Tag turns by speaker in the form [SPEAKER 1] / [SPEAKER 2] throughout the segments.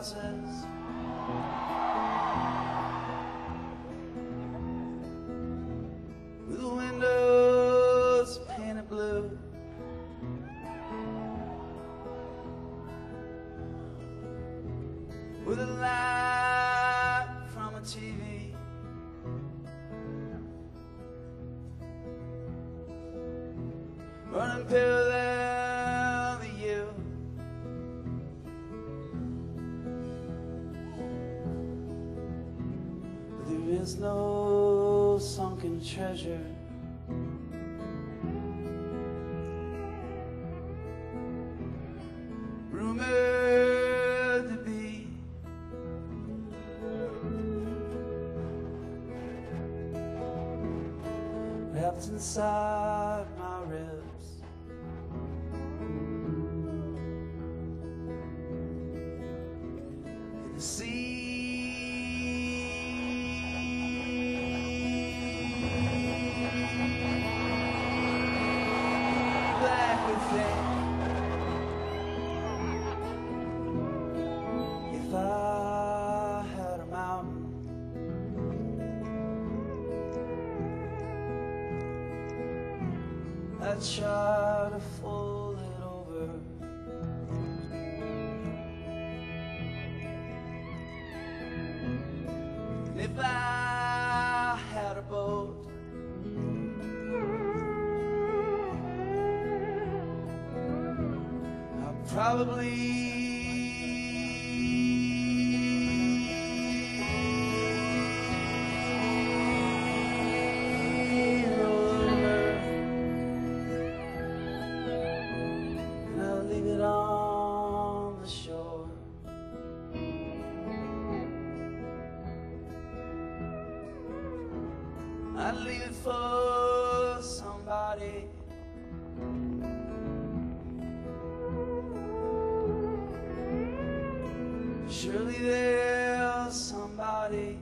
[SPEAKER 1] houses, with the windows painted blue, with a light from a TV, running parallel to you. But there is no sunken treasure, rumored to be. Wrapped inside my ribs, in the sea. Black within. If I had a mountain, I'd try to fold it over. And if I had a boat, I'd probably on the shore. I'd leave it for somebody. Surely there's somebody.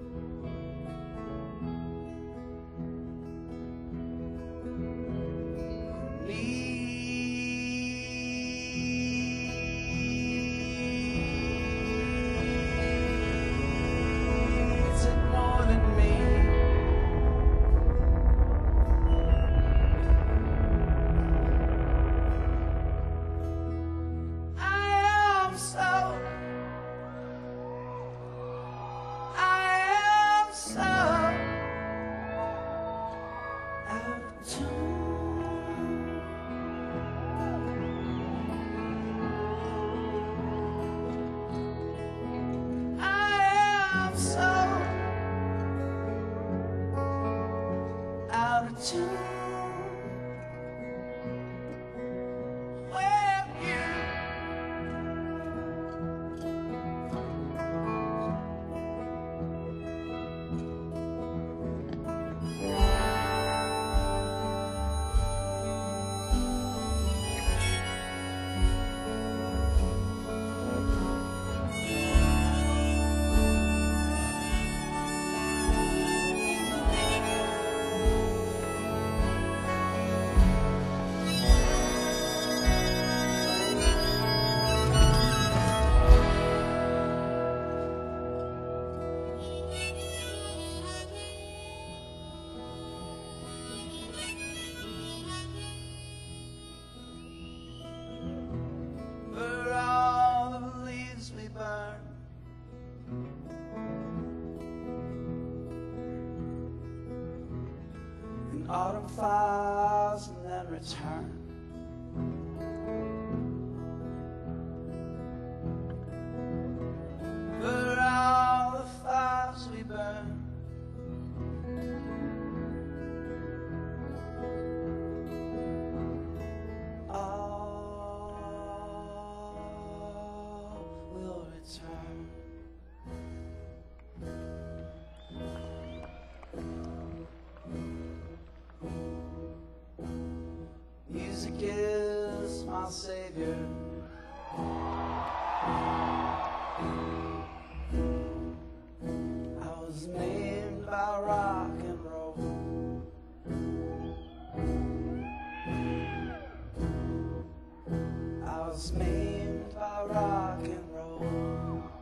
[SPEAKER 1] Out of tune with you. Autumn fires and then return. For all the fires we burn, all will return. Music is my savior. I was named by rock and roll. I was named by rock and roll.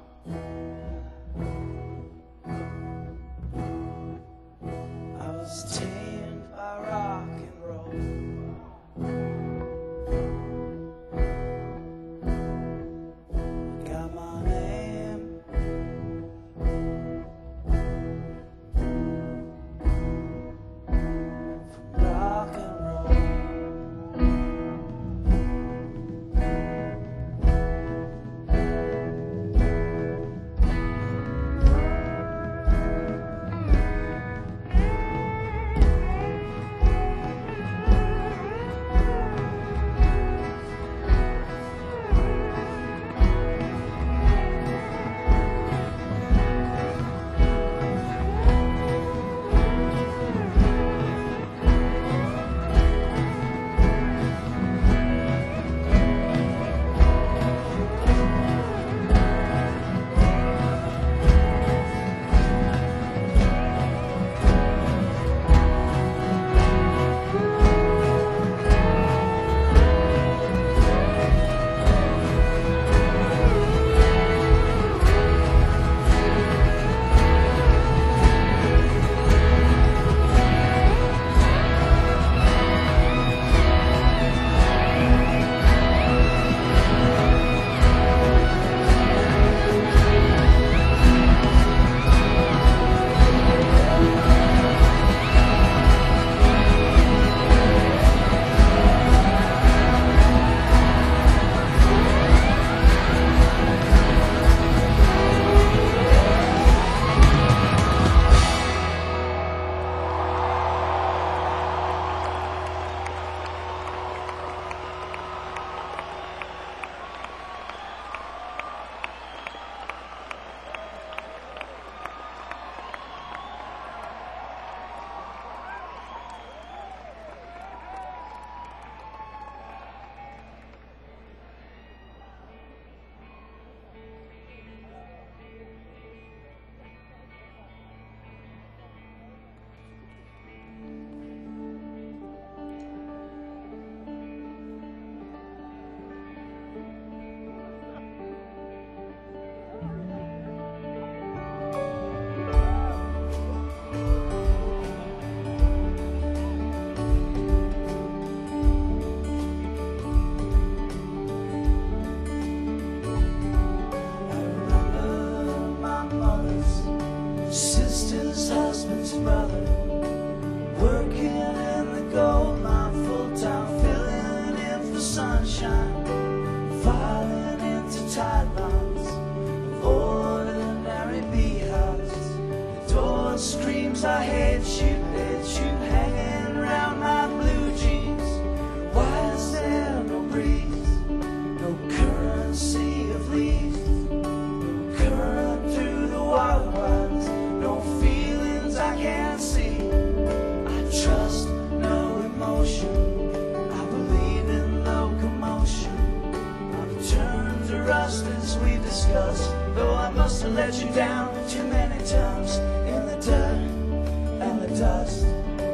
[SPEAKER 1] brother, working in the gold mine full time, filling in for sunshine, filing into tight lines of ordinary beehives. The door screams, I hate you, hanging around my blue jeans. Why is there no breeze, no currency of leaves, no current through the wildfires, no feelings I can't see? I trust no emotion, I believe in locomotion. I've turned to rust as we discussed, though I must have let you down too many times in the dirt and the dust.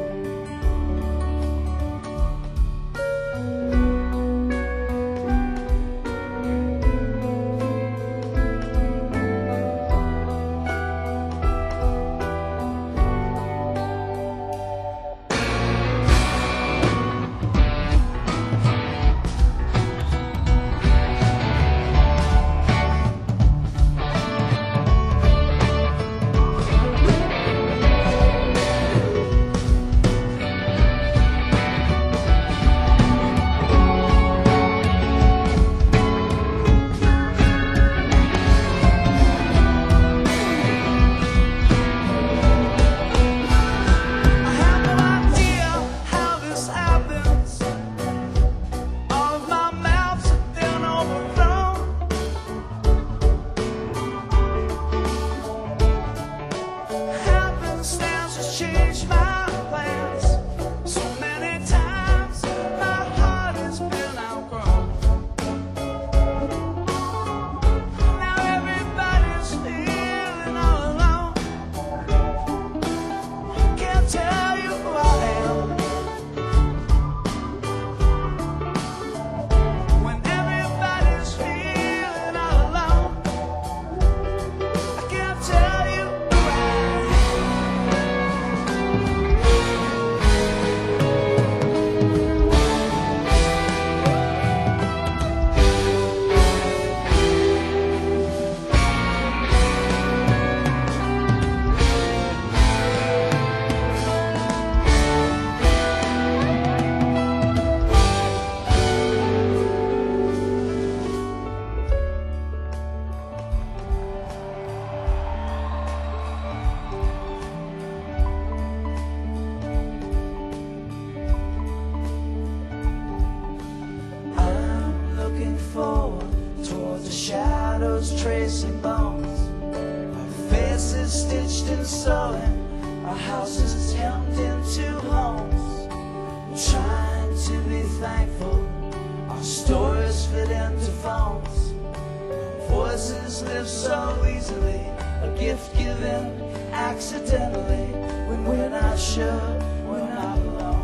[SPEAKER 1] Tracing bones, our faces stitched and sewing, our houses hemmed into homes. Trying to be thankful, our stories fit into phones. Voices live so easily, a gift given accidentally. When we're not sure, we're not alone.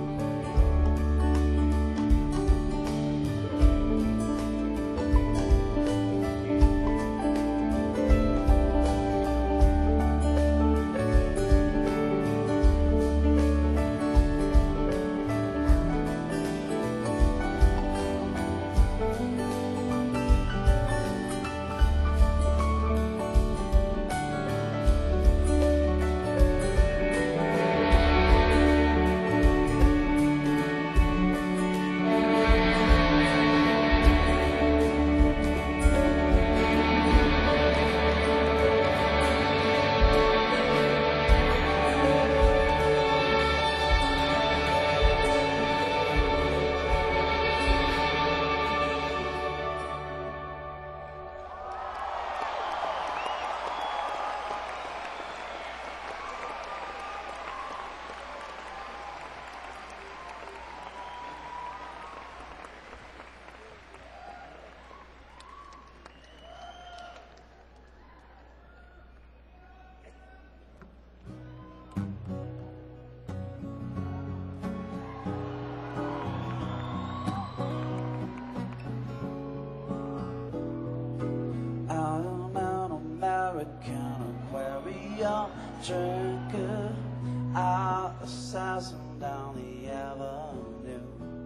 [SPEAKER 1] Drinker, out assassin down the avenue.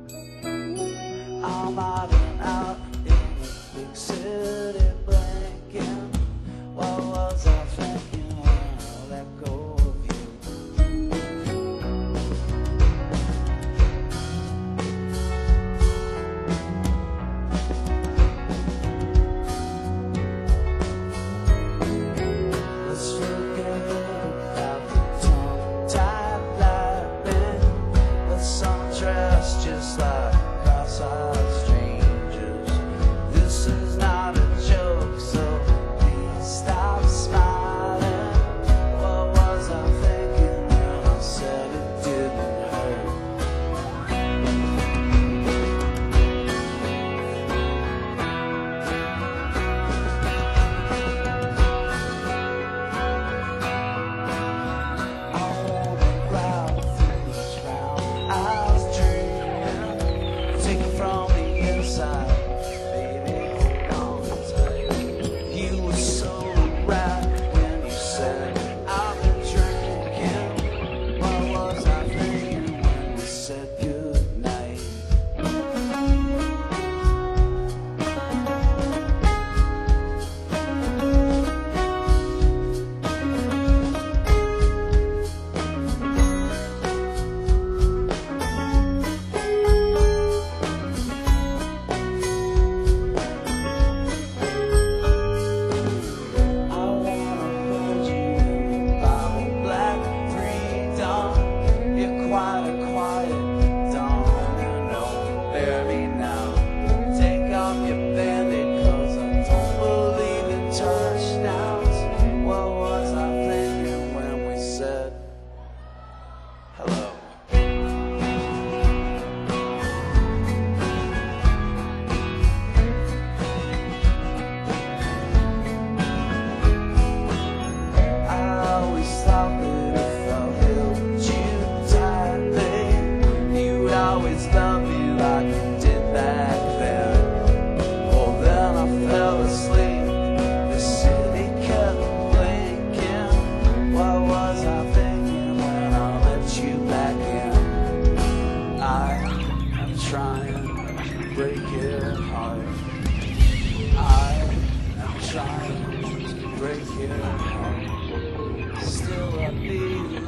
[SPEAKER 1] I'm out and out in the big city blinking. What was I thinking when I let go of you?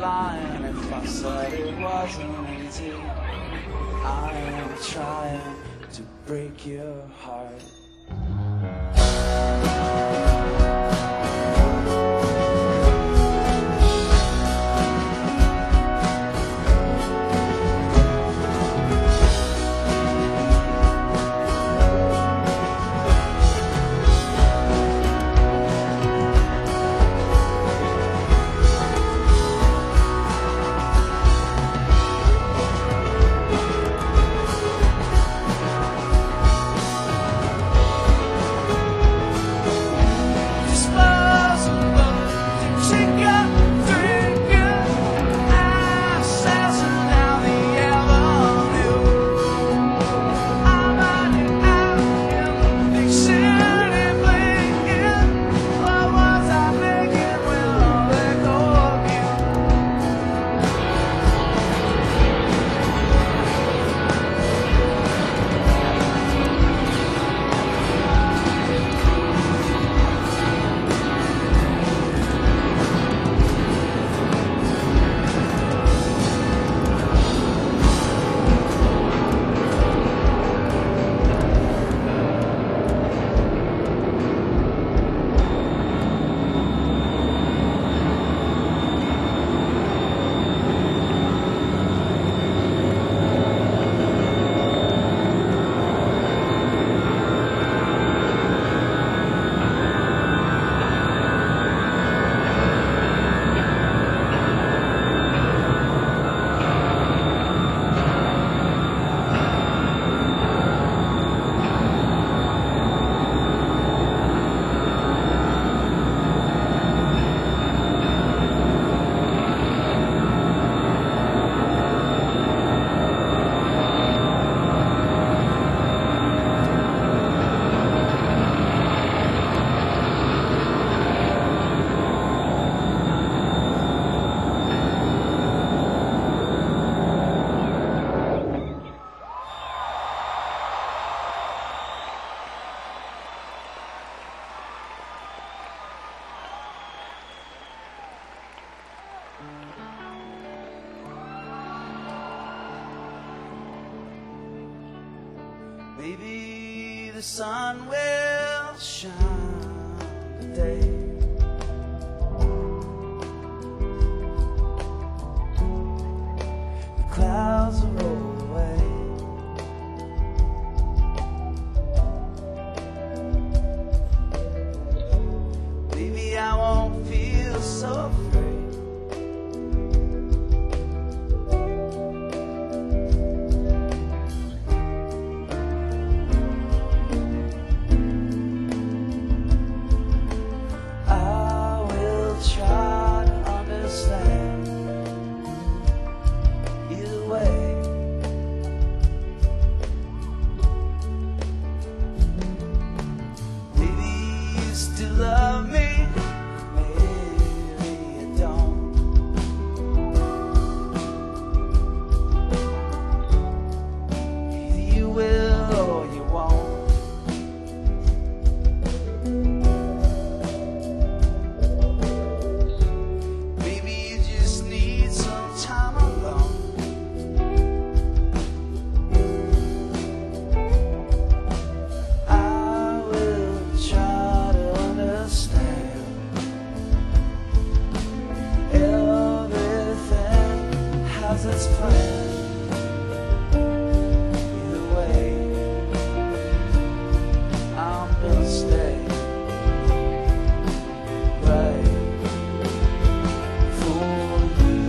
[SPEAKER 1] lying if I said it wasn't easy. I am trying to break your heart. Maybe the sun will shine today. The clouds will roll away. Maybe I won't feel so afraid. Love me, maybe you don't. Either you will or you won't. Maybe you just need some time alone. I will try to understand everything has its plan. Either way, I'm gonna stay right for you.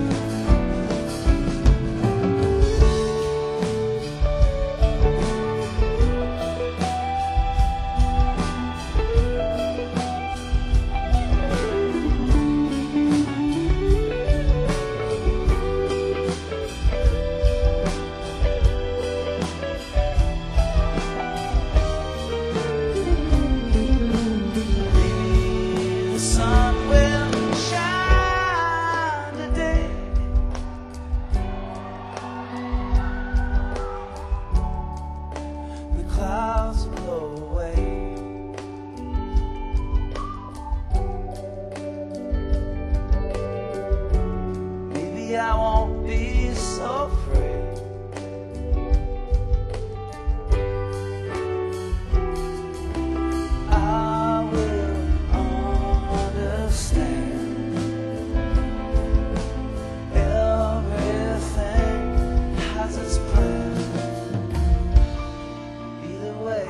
[SPEAKER 1] maybe I won't be so free. I will understand. Everything has its plan. Either way.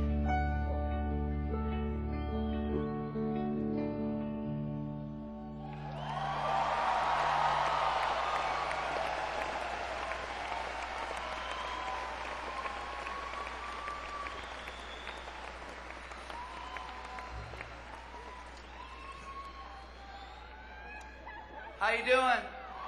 [SPEAKER 1] How you doing?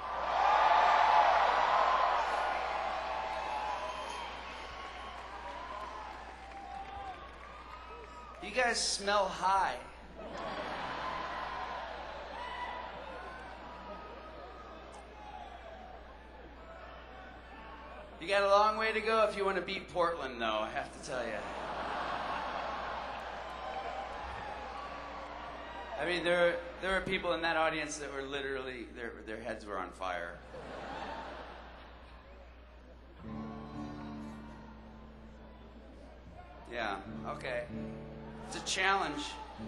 [SPEAKER 1] You guys smell high. You got a long way to go if you want to beat Portland, though, I have to tell you. I mean, there were people in that audience that were literally, their heads were on fire. Yeah, okay. It's a challenge.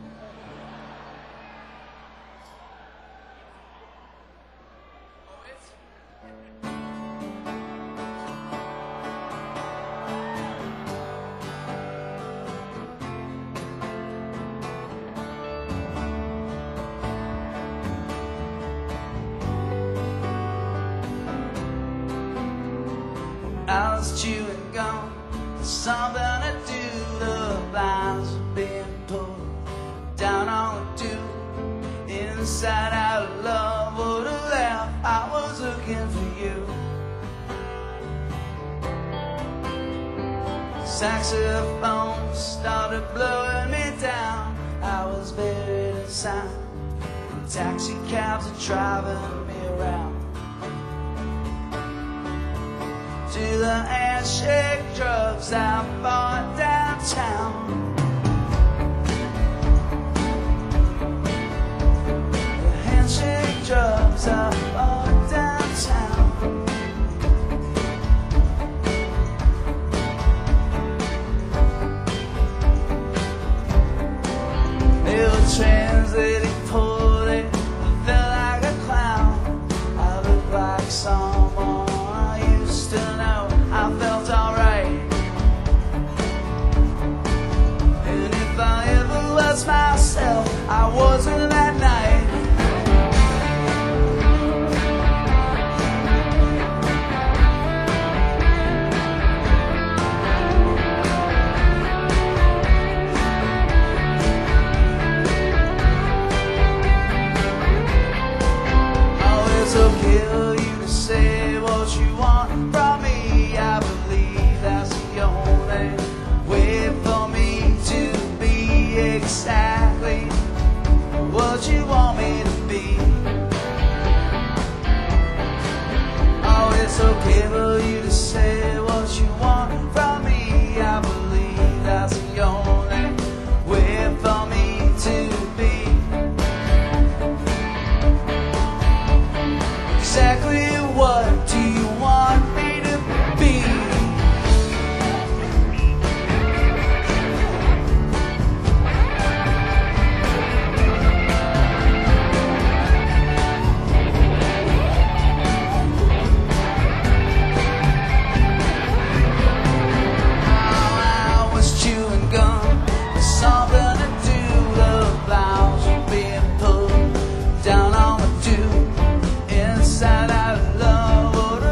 [SPEAKER 1] I was chewing gum, something to do. The blinds were being pulled down on the tube. Inside out, love would have left. I was looking for you. Saxophone started blowing me down. I was buried in sound. Taxi cabs are driving me around. To the handshake drugs I bought downtown. The handshake drugs I bought downtown. They were translating poorly. I felt like a clown. I looked like someone to know. I felt alright. And if I ever lost myself, I wasn't that night. Oh, it's okay for you to say what you want from me. I believe that's the only way for me to be exactly what you want me to be. Oh, it's okay for you to say what you want from me. I believe that's the only way for me to be exactly what do you want me to be? I was chewing gum, something to do. The blinds were being pulled down on the tube. Inside out, love would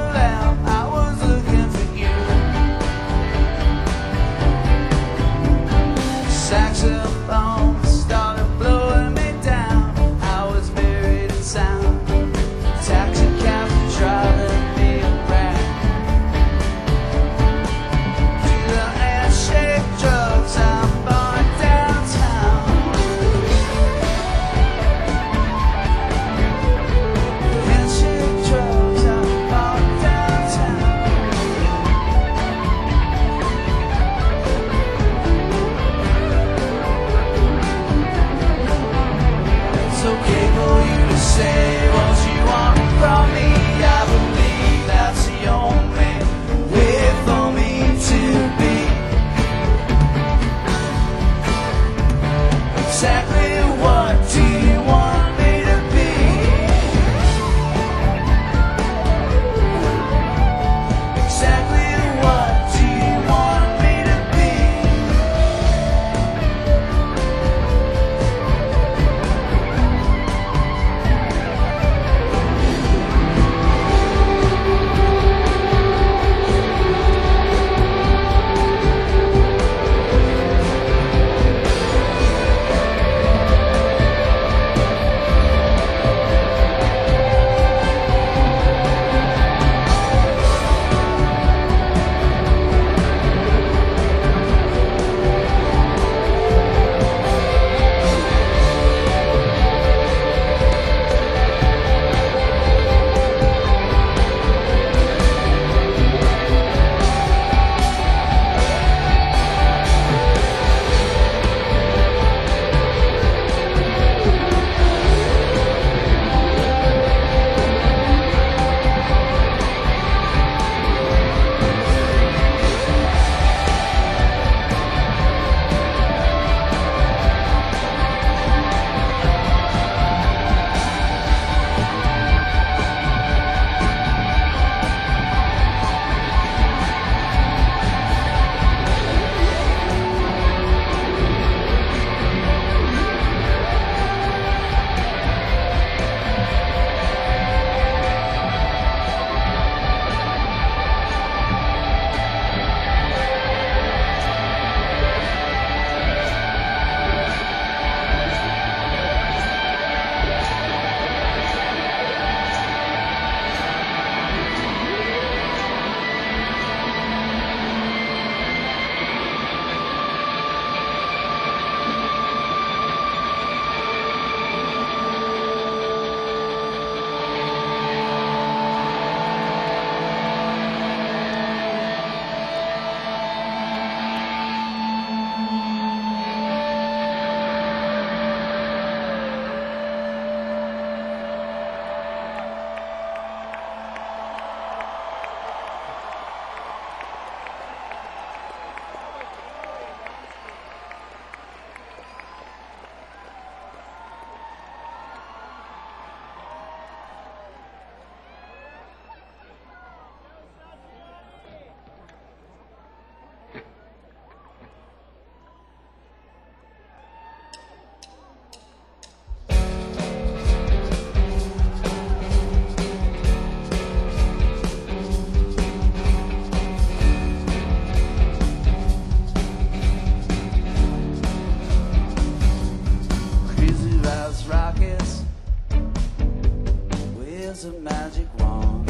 [SPEAKER 1] magic wand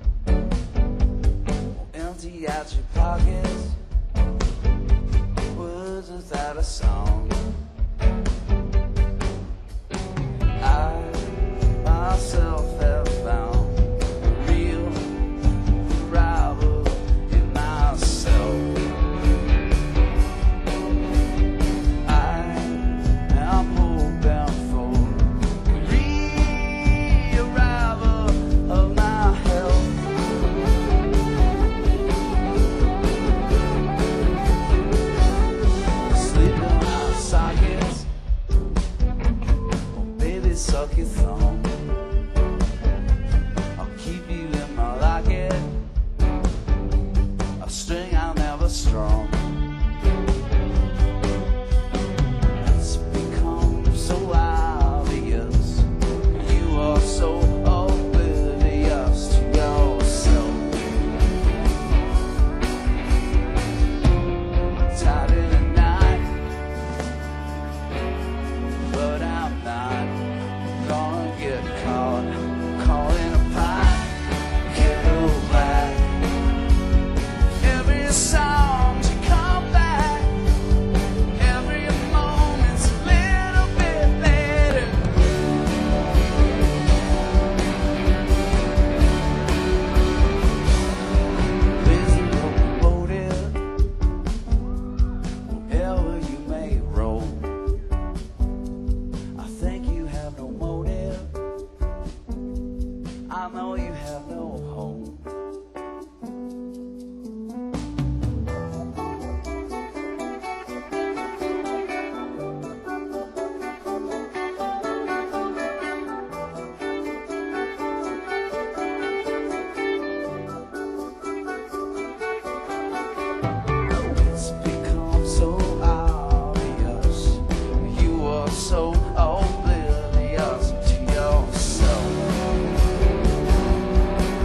[SPEAKER 1] will empty out your pockets, words without a song. I myself have found a real rival in myself. I am hoping for a re-arrival of my health. Sleeping out sockets, oh baby, suck your thumb. I'll keep you in my locket, a string I'll never strum. It's become so obvious, you are so oblivious to yourself. Tied in a knot, but I'm not gonna get caught calling a pot kettle black. Every song to come back, every moment's a little bit later. Busy locomotive, wherever you may roam. I think you have no motive, I know you have no home. It's become so obvious, you are so oblivious to yourself.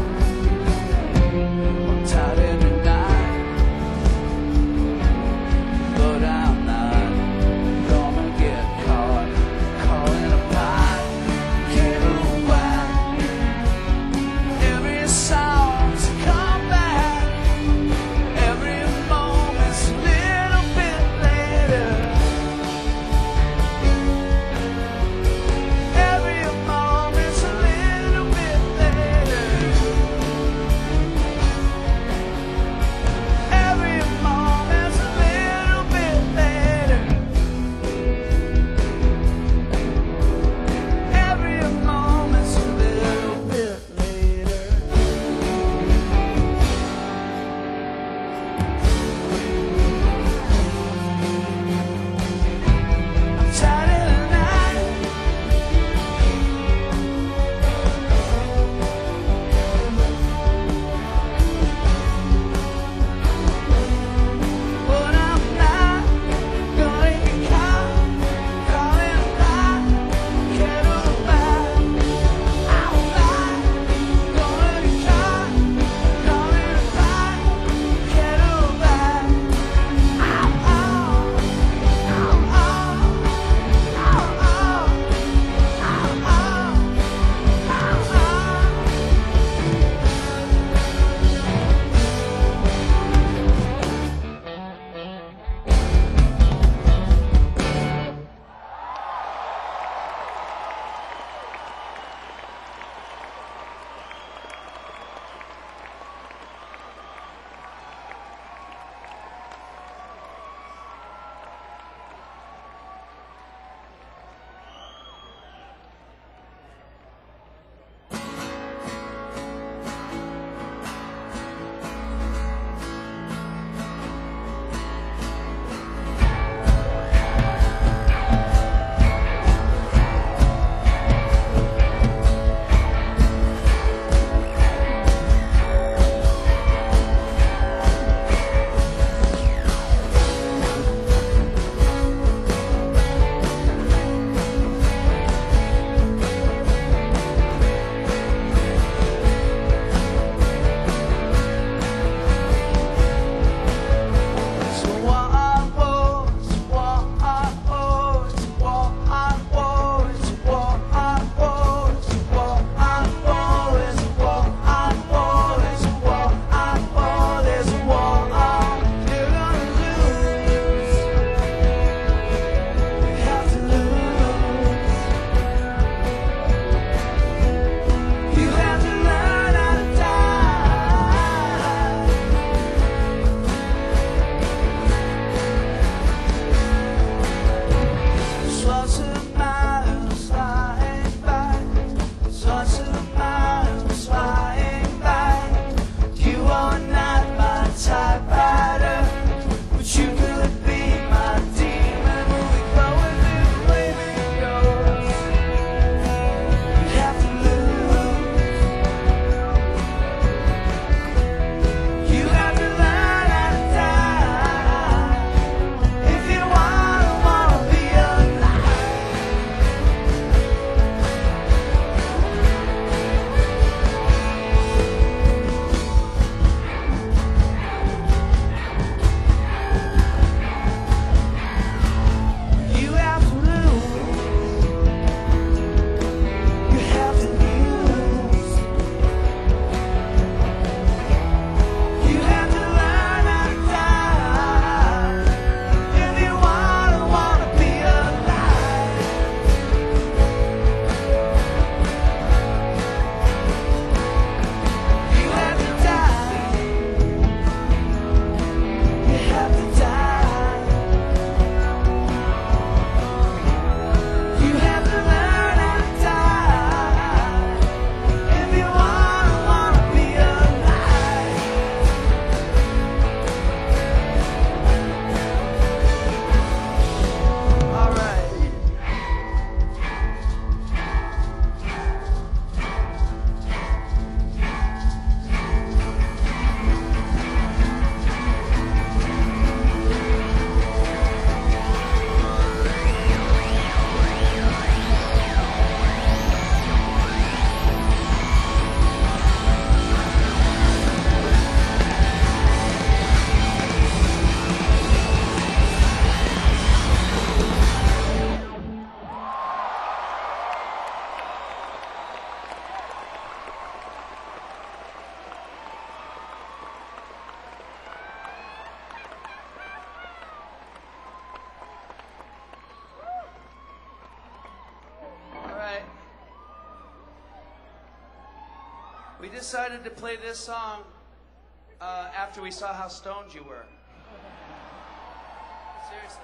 [SPEAKER 2] We decided to play this song after we saw how stoned you were. Seriously.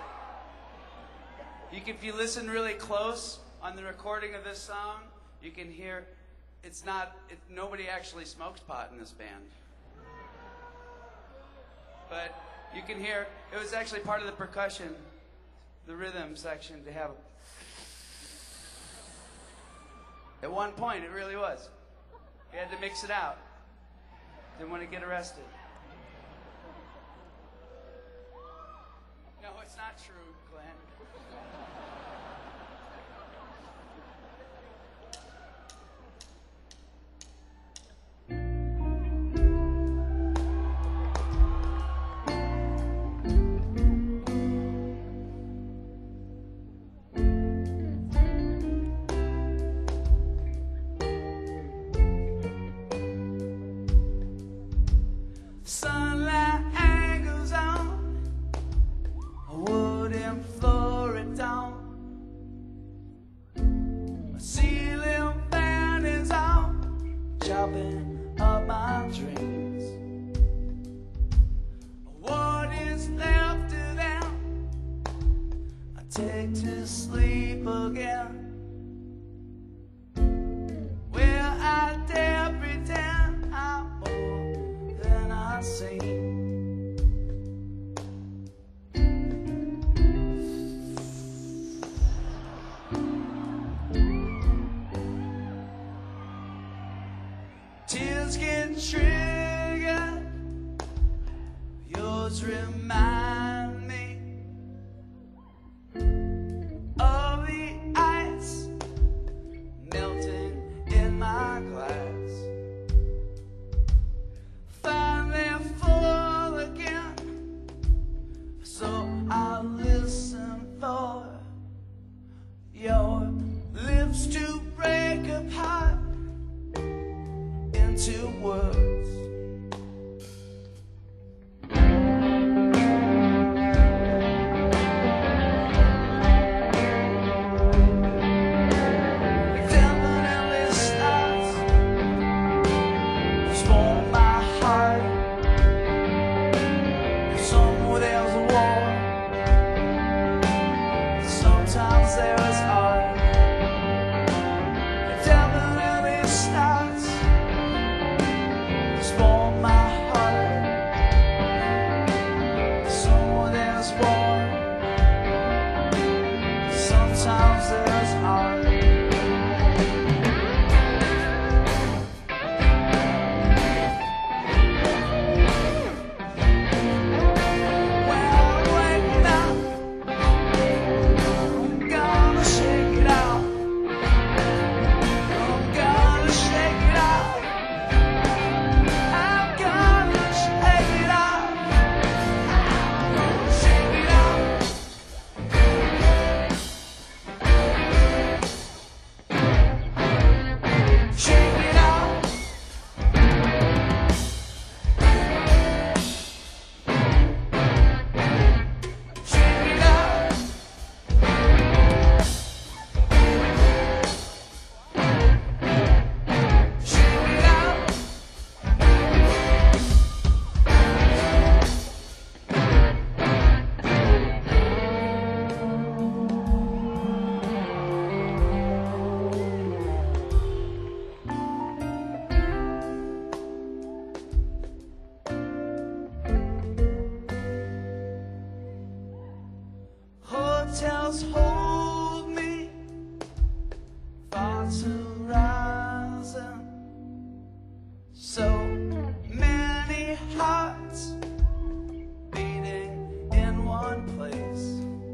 [SPEAKER 2] If you listen really close on the recording of this song, you can hear nobody actually smokes pot in this band. But you can hear, it was actually part of the percussion, the rhythm section, to have. At one point, it really was. We had to mix it out. Didn't want to get arrested. No, it's not true, Glenn. Sunlight angles on a wooden floor at dawn. My ceiling fan is on, chopping up my dreams. What is left of them I take to sleep again. Where I dare pretend I'm more than I seem. Tears get triggered, yours remind me of the ice melting in my glass. Finally full again, so I'll listen for your lips to break apart into words. Definitely starts to spoil my heart. If somewhere there's a war, sometimes there is art. It definitely starts to spoil my heart. Somewhere there's war, sometimes there's art. Well, waking up, I'm gonna shake it out. I'm gonna shake it out. I'm gonna shake it out. Shake it out. Shake it out. Shake it out. Shake it out. Hotels hold me, thoughts arising. So many hearts beating in one place,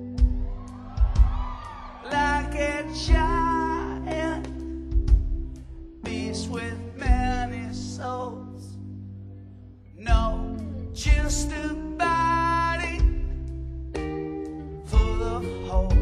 [SPEAKER 2] like a giant beast with many souls. No, just a body full of holes.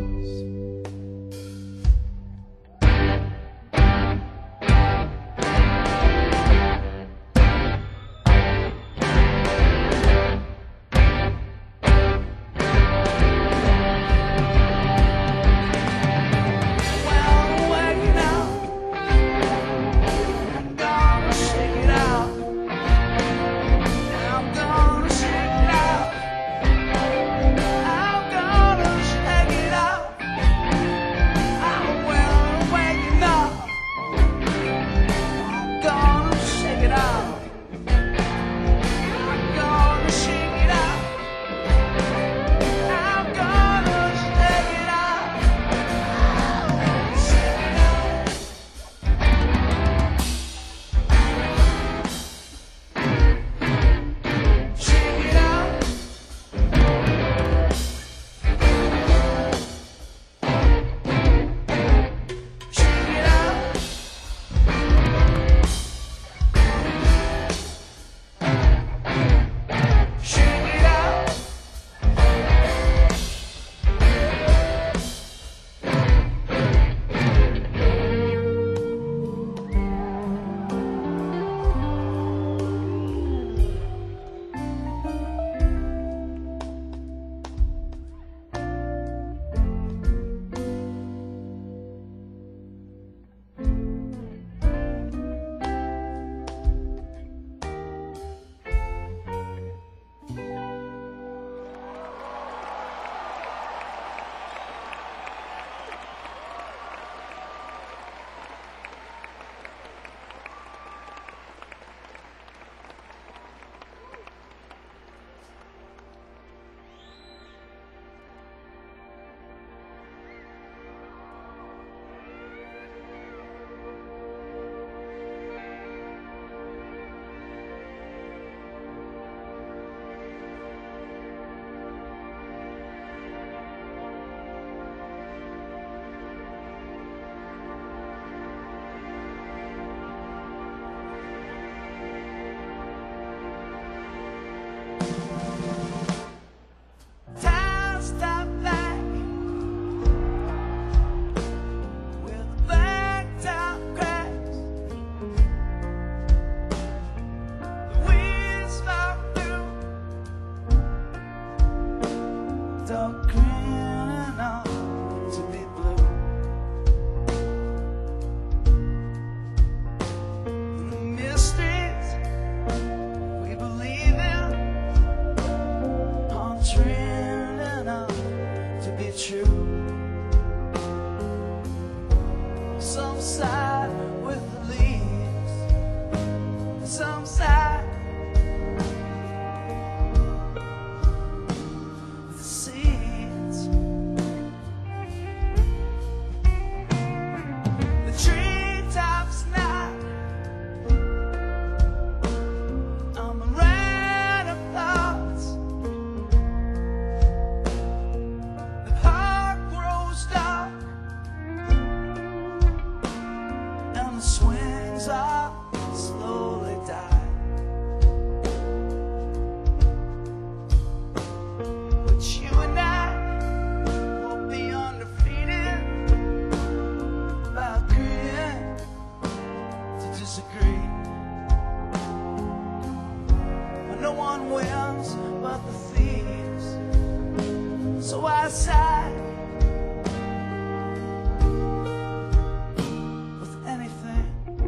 [SPEAKER 1] one wins but the thieves. So I sighed with anything.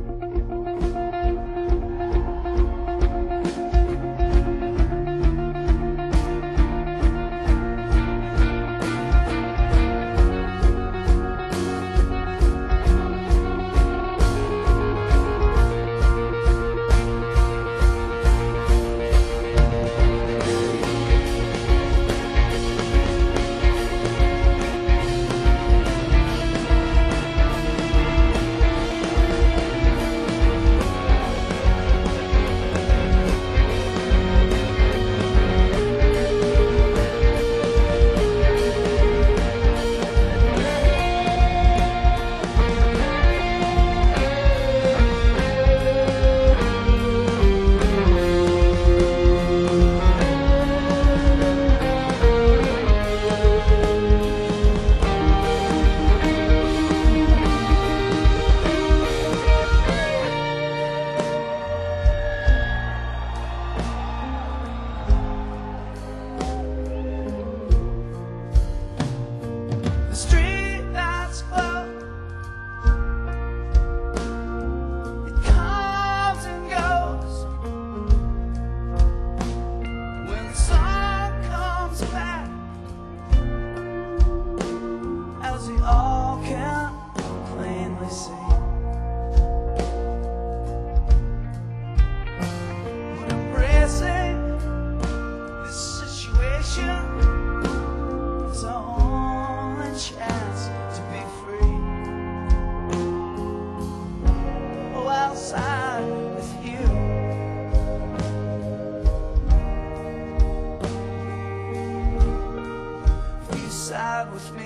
[SPEAKER 1] The street lights glow. It comes and goes. When the sun comes back, as we all can plainly see, we're embracing this situation. It's our only chance to be free. Oh, outside with you. If you side with me,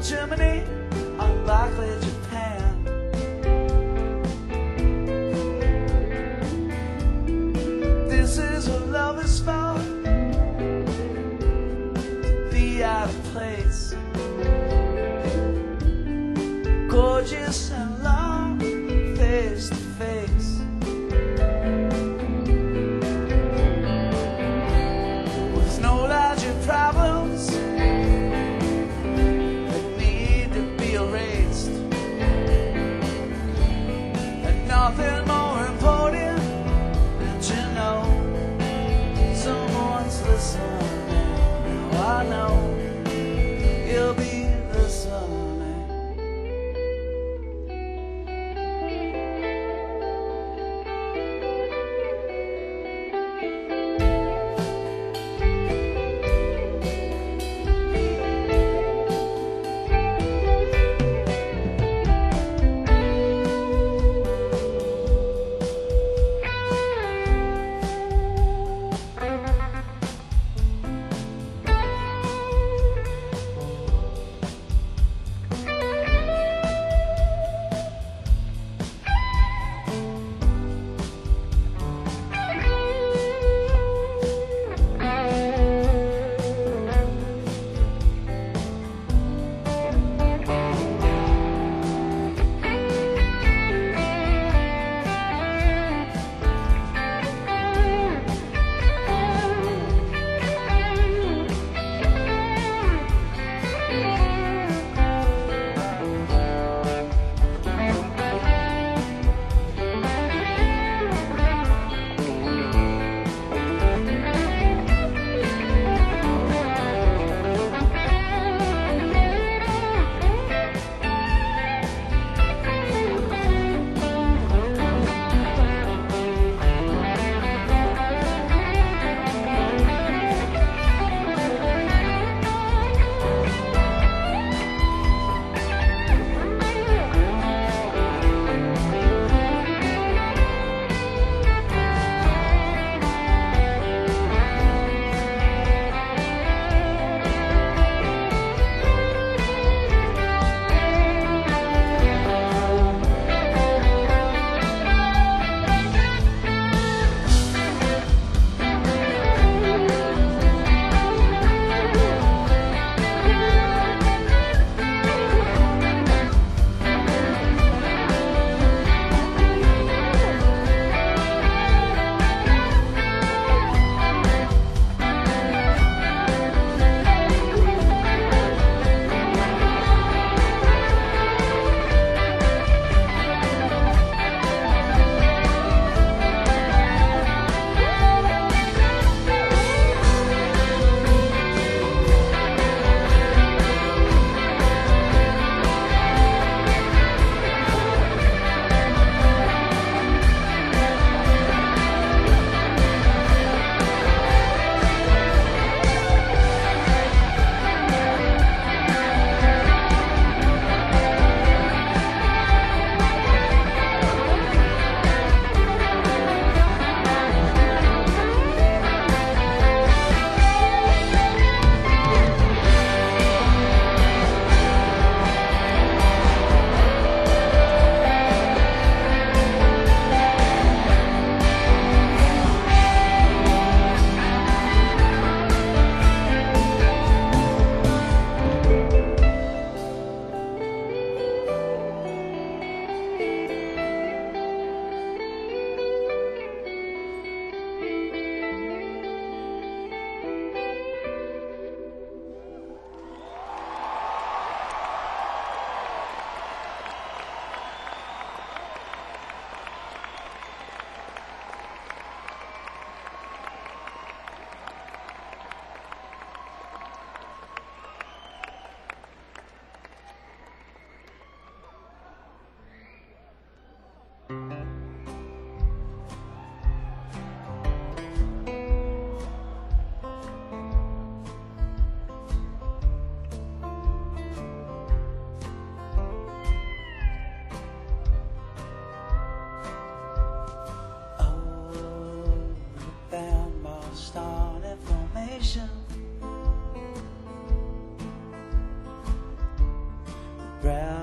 [SPEAKER 1] Germany, unlikely Japan. This is what love is for, to be out of place, gorgeous and long, face to face. With no larger problems that need to be erased, and nothing more important than to know someone's listening. Now I know you'll be listening.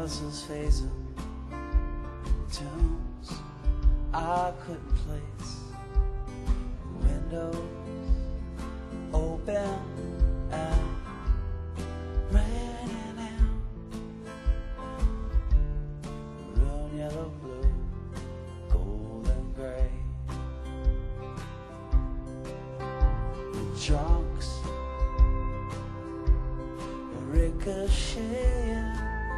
[SPEAKER 1] Voices phasing, tunes I couldn't place. Windows open and raining out. Maroon, yellow, blue, gold and gray. The drunks were ricocheting.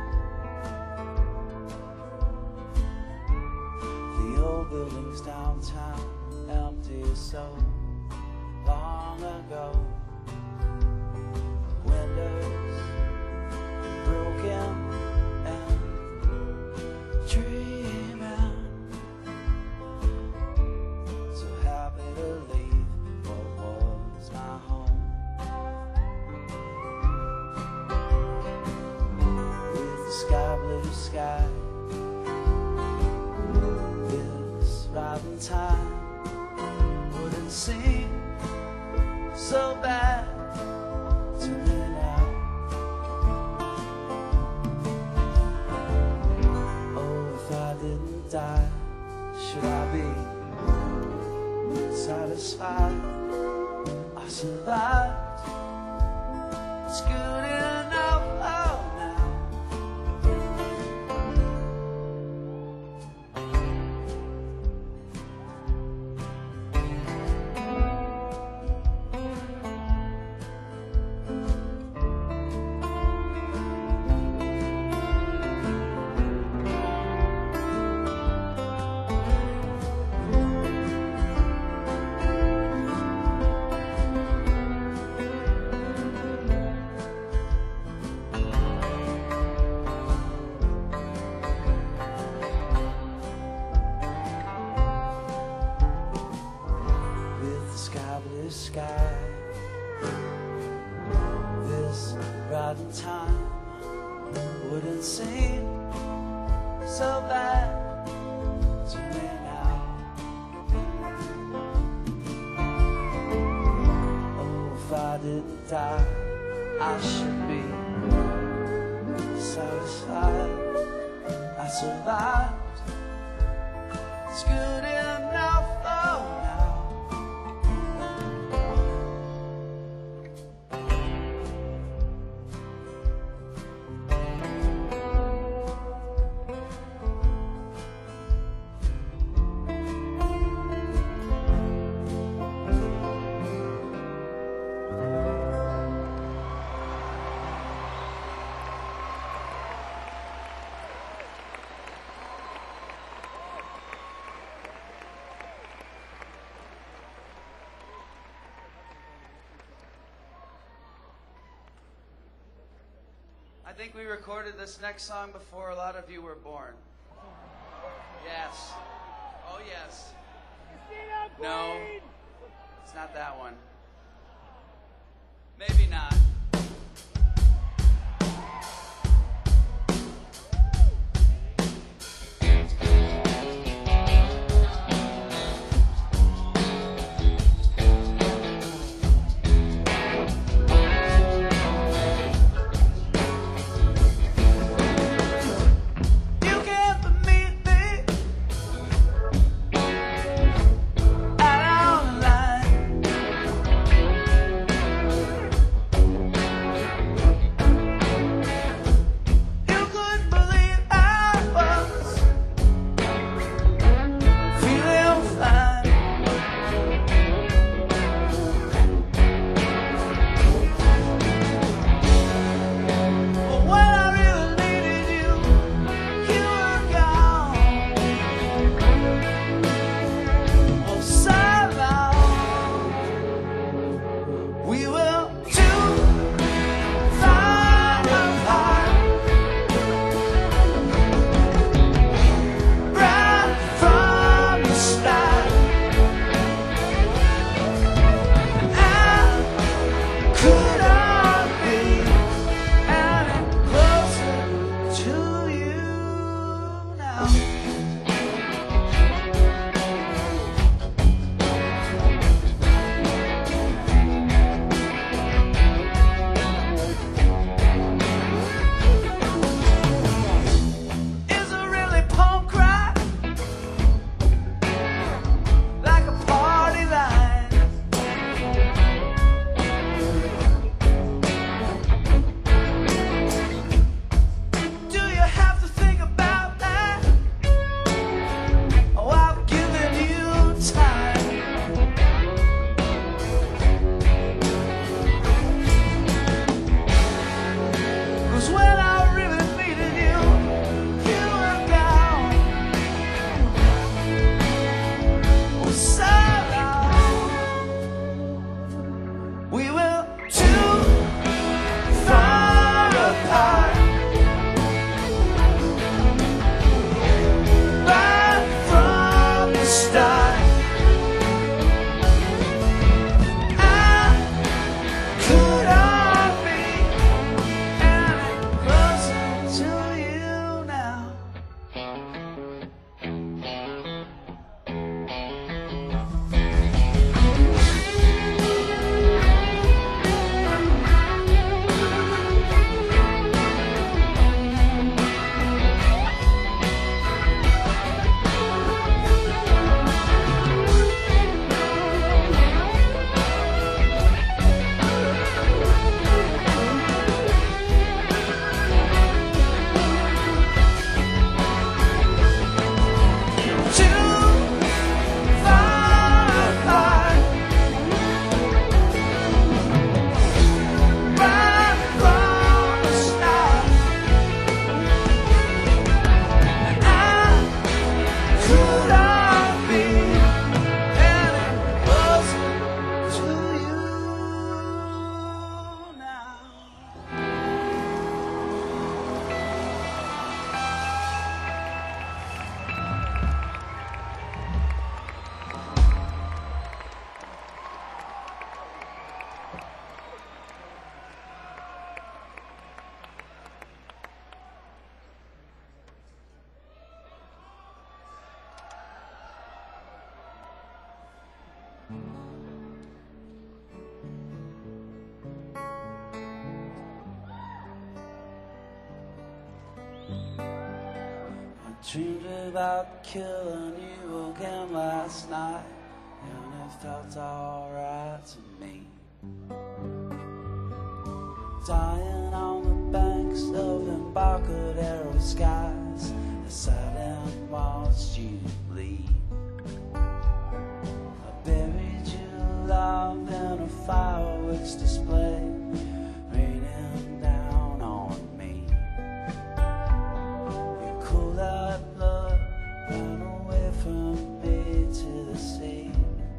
[SPEAKER 1] The old buildings downtown empty so long ago. Windows broken and dreaming. So happy to leave what was my home. With the sky blue sky, this riding time wouldn't seem so bad to me now. Oh, if I didn't die, should I be satisfied? I survived. It's good enough oh, now. Sky, this riding time wouldn't seem so bad to me now. Oh, if I didn't die, I should be satisfied. I survived. It's good enough oh now.
[SPEAKER 2] I think we recorded this next song before a lot of you were born. Yes. Oh, yes. No, it's not that one. Maybe not.
[SPEAKER 1] Out on the line. Dreamed about killing you again last night, and it felt alright to me. Dying on the banks of Embarcadero skies, I sat and watched you bleed. I buried you love in a fireworks display, raining down on me. You cool that blood, ran away from me to the sea.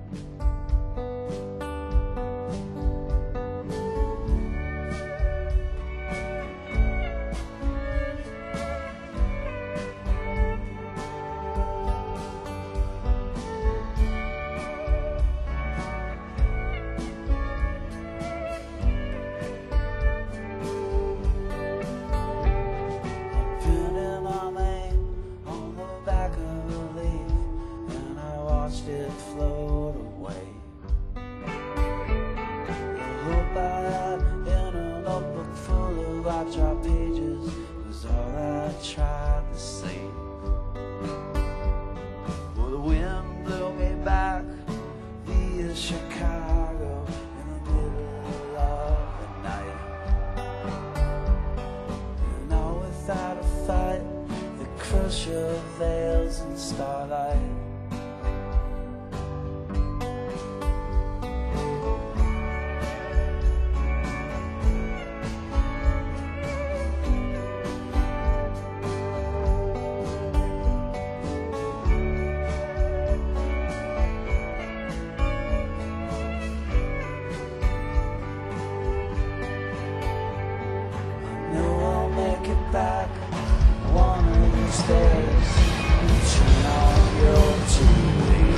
[SPEAKER 1] It float away. The hope I had in a notebook full of I-drop pages was all I tried to say. Well, the wind blew me back via Chicago in the middle of the night. And now without a fight, the crusher veils in starlight. Back one of these days, reaching on your TV,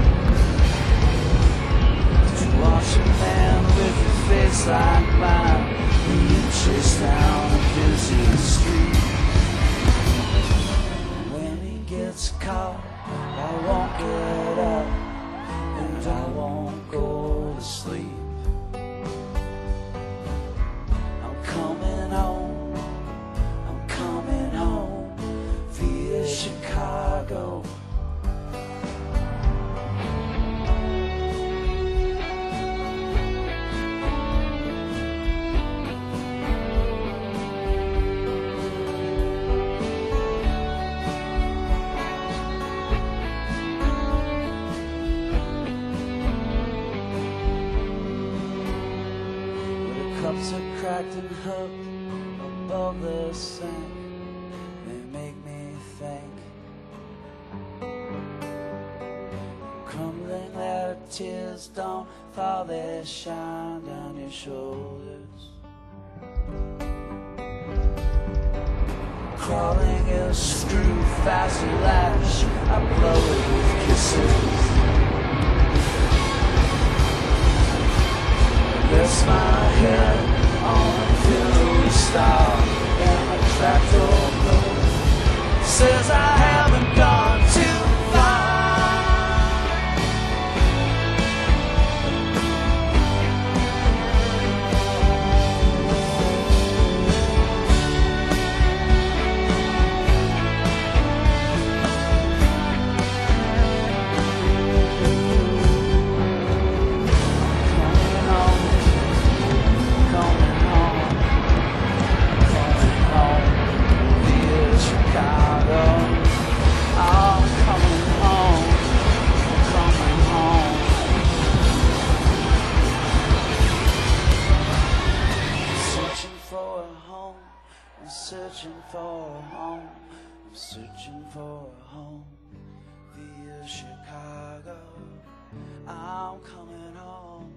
[SPEAKER 1] to watch a man with a face like mine being chased down a busy street. When he gets caught, I won't get up and I won't go to sleep. I'm coming home, Chicago. Where the cups are cracked and hooked above the sink, they make me think. Crumbling letter tears don't fall, they shine down your shoulders. Crawling is screw fast and lash, I blow it with kisses. Rest my head on a pillowy star, and my trapdoor door says I haven't gone too far. Searching for a home, I'm searching for a home via Chicago. I'm coming home.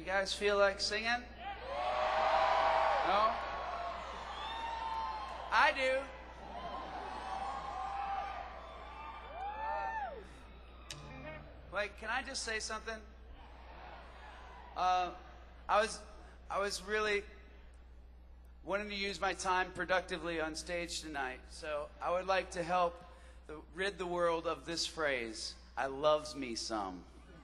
[SPEAKER 2] You guys feel like singing? No? I do. Wait, can I just say something? I was really wanting to use my time productively on stage tonight, so I would like to help rid the world of this phrase, I loves me some.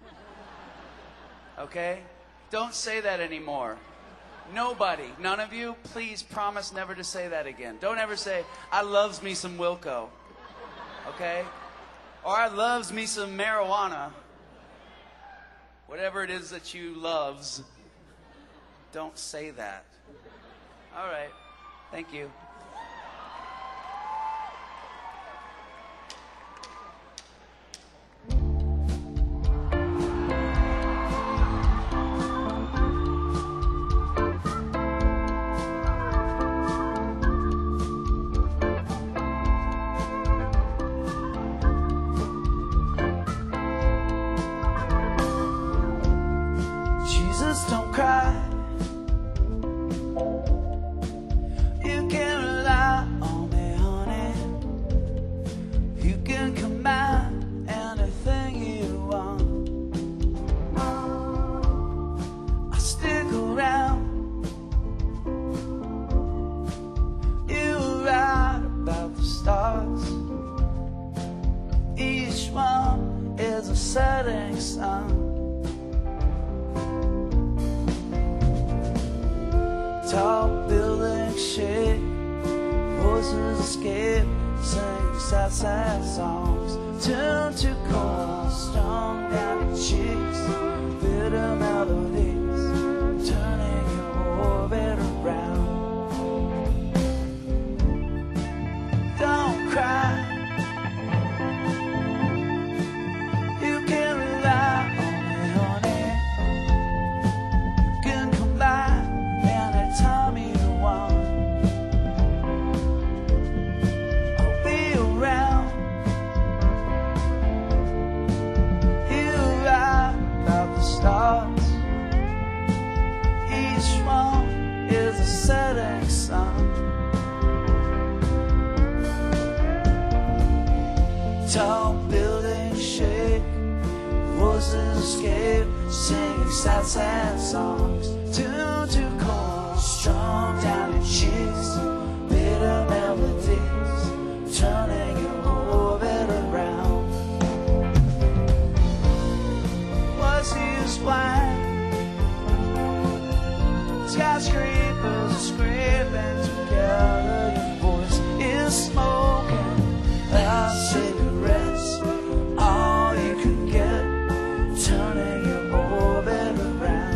[SPEAKER 2] Okay? Don't say that anymore. Nobody, none of you, please promise never to say that again. Don't ever say, I loves me some Wilco. Okay? Or I loves me some marijuana. Whatever it is that you loves, don't say that. All right. Thank you.
[SPEAKER 1] Jesus, don't cry. You can rely on me, honey. You can command anything you want. I stick around. You were right about the stars. Each one is a setting sun. Tall buildings shake, voices escape, sing sad, sad songs. Turn to cold, strong down your cheeks, bitter melodies, turning your orbit around. Don't cry. You can rely on me, honey. You can come back time you want. I'll be around. You're right about the stars. Each one is a setting sun. Tall buildings shake, voices escape, singing sad, sad songs. Tune to cold, strong down your cheeks, bitter melodies, turning your orbit around. Was his wine? Skyscrapers are scraping together. Your voice is smoking. Our cigarettes, all you can get, turning your orbit around.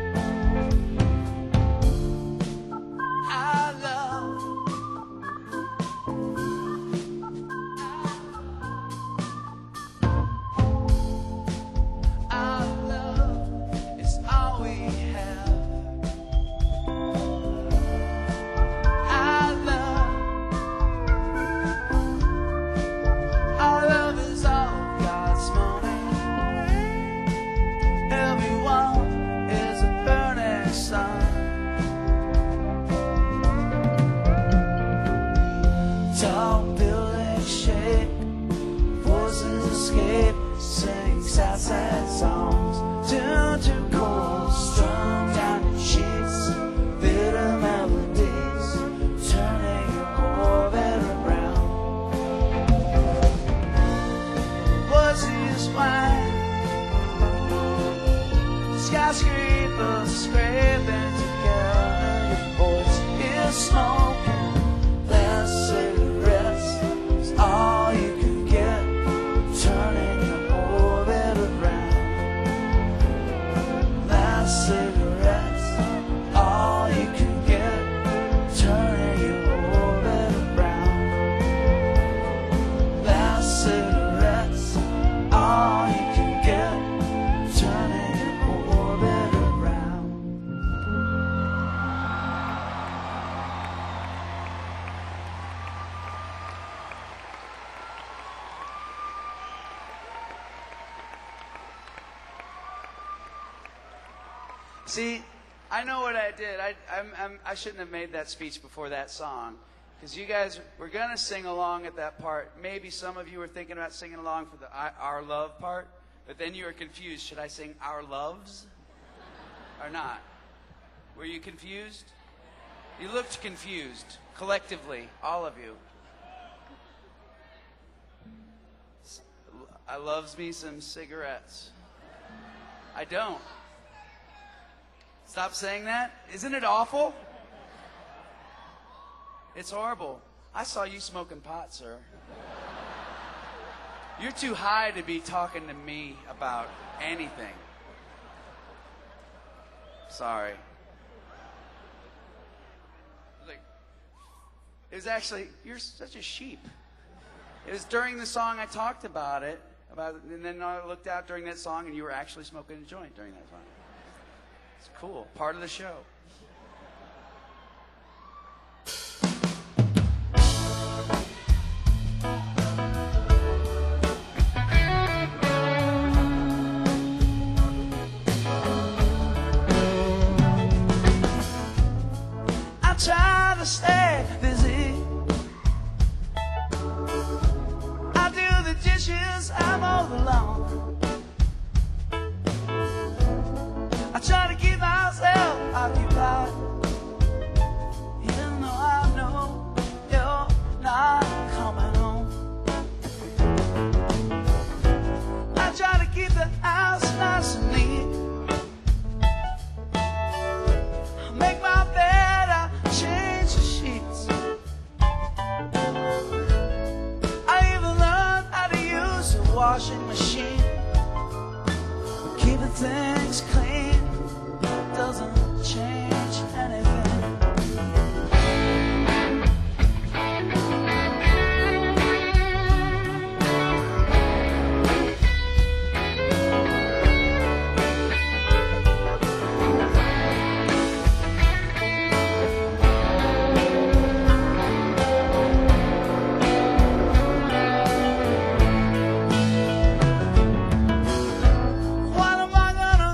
[SPEAKER 1] Tall buildings shake, voices escape, sing sad, sad songs. Tune to cold, strong down your cheeks, bitter melodies, turning your orbit around. Was his wine? Skyscrapers scraping together. Your voice is smoking. Last cigarettes is all you can get, turning your orbit around. Last cigarettes, all you can get, turning your orbit around. Last cigarettes, all you can get, turning your orbit around.
[SPEAKER 2] See, I know what I did. I shouldn't have made that speech before that song. Because you guys were going to sing along at that part. Maybe some of you were thinking about singing along for the Our Love part. But then you were confused. Should I sing Our Loves? Or not? Were you confused? You looked confused. Collectively. All of you. I loves me some cigarettes. I don't. Stop saying that. Isn't it awful? It's horrible. I saw you smoking pot, sir. You're too high to be talking to me about anything. Sorry. It was actually, you're such a sheep. It was during the song I talked about it, and then I looked out during that song and you were actually smoking a joint during that song. It's cool. Part of the show.
[SPEAKER 1] I try to stay busy. I do the dishes, I mow the lawn. I try to keep myself occupied, even though I know you're not coming home. I try to keep the house nice and neat. I make my bed, I change the sheets. I even learned how to use a washing machine. Keeping things clean doesn't change anything. What am I gonna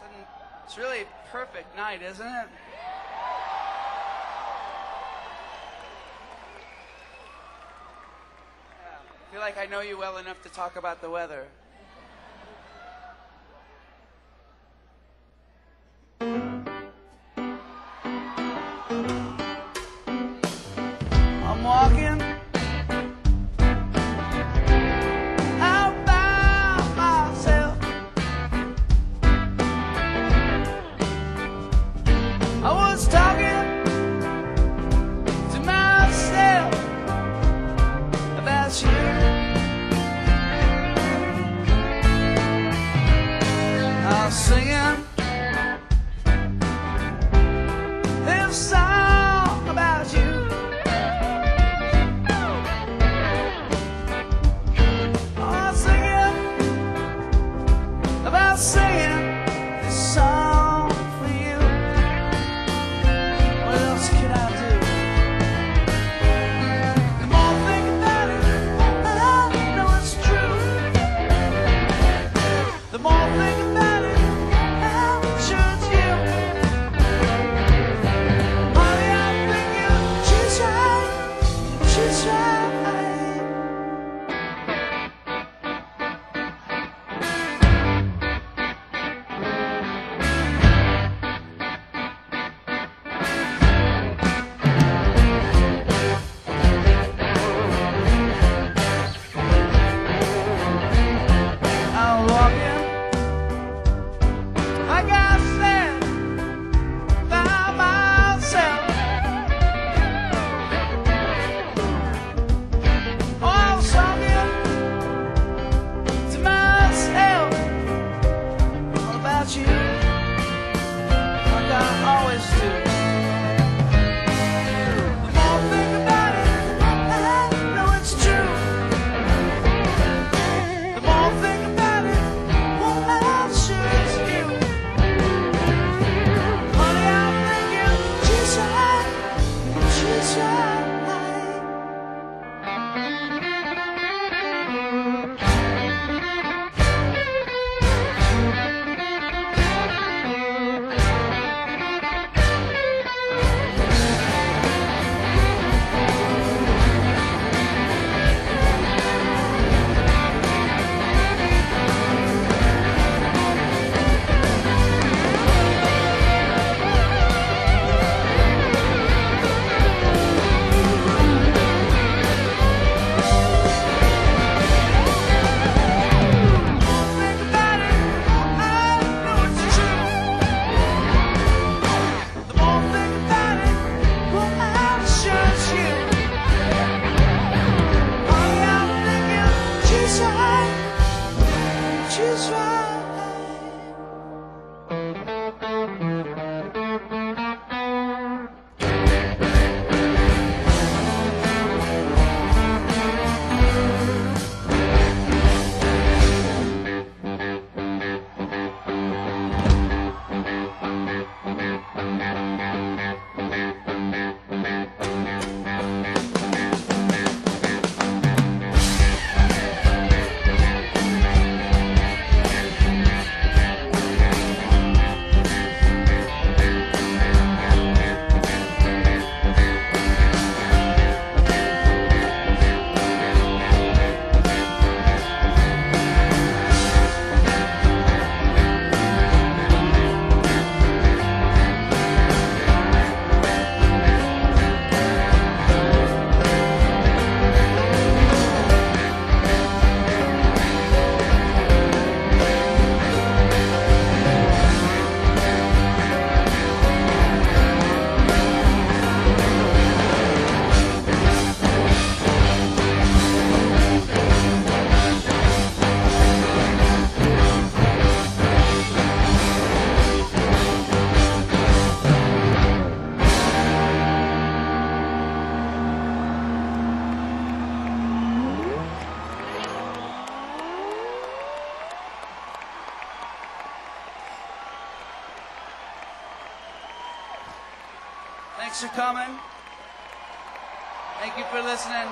[SPEAKER 2] It's really a perfect night, isn't it? I feel like I know you well enough to talk about the weather. I'm walking out by myself. I was talking to myself about you. I was singing this song about you. I was singing about singing this song for you. What else can I do? The more I think about it, I know it's true. The more I think about it, I'm sure it's you. Honey, I think she's right. She's right. I'm walking, like I said, by myself. Oh, I was talking to myself all about you, like I always do. The more I think about it, I know it's true. The more I think about it, well, I'm sure it's you. Honey, I'm thinking she's right. She's right. She's right. Thanks for coming. Thank you for listening.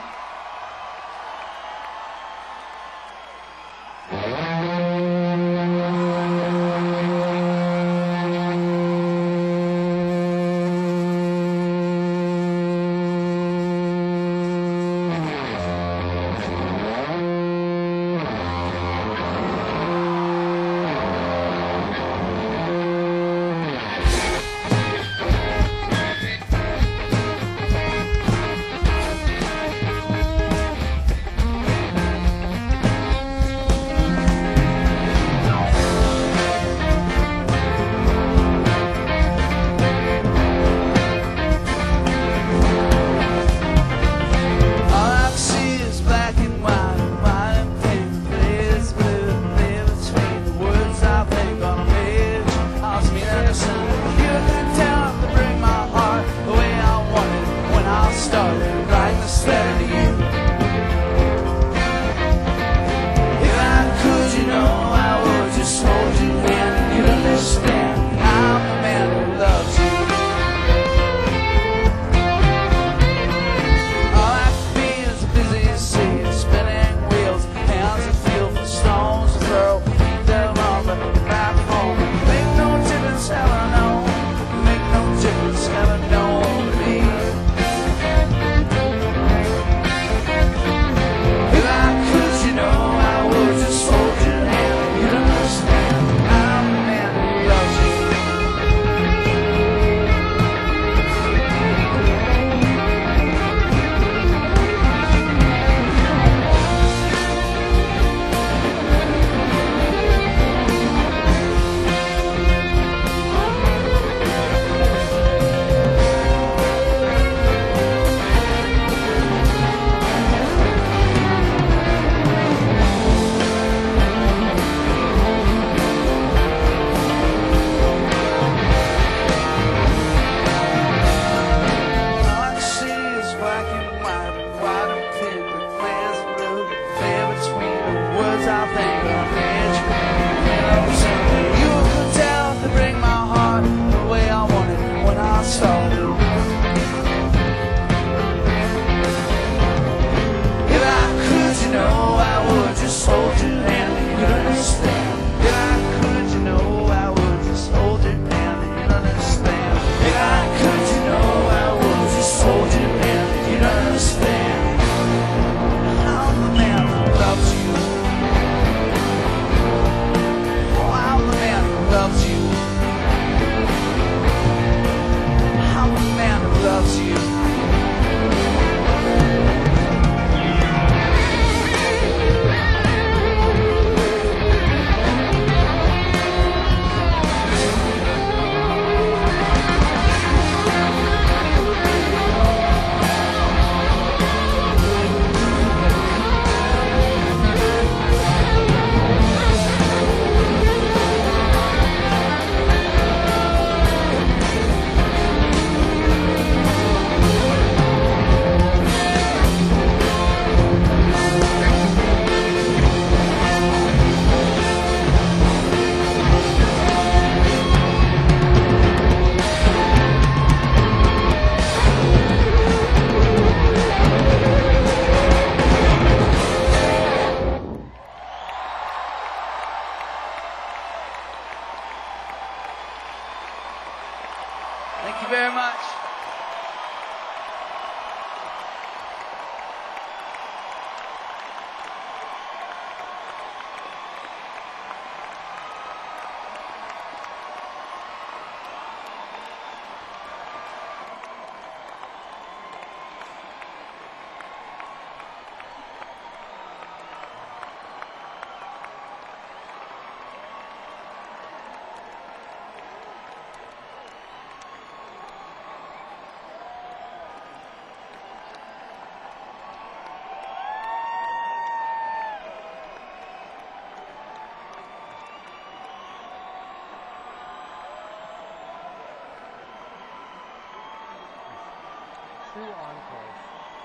[SPEAKER 3] 2 encores.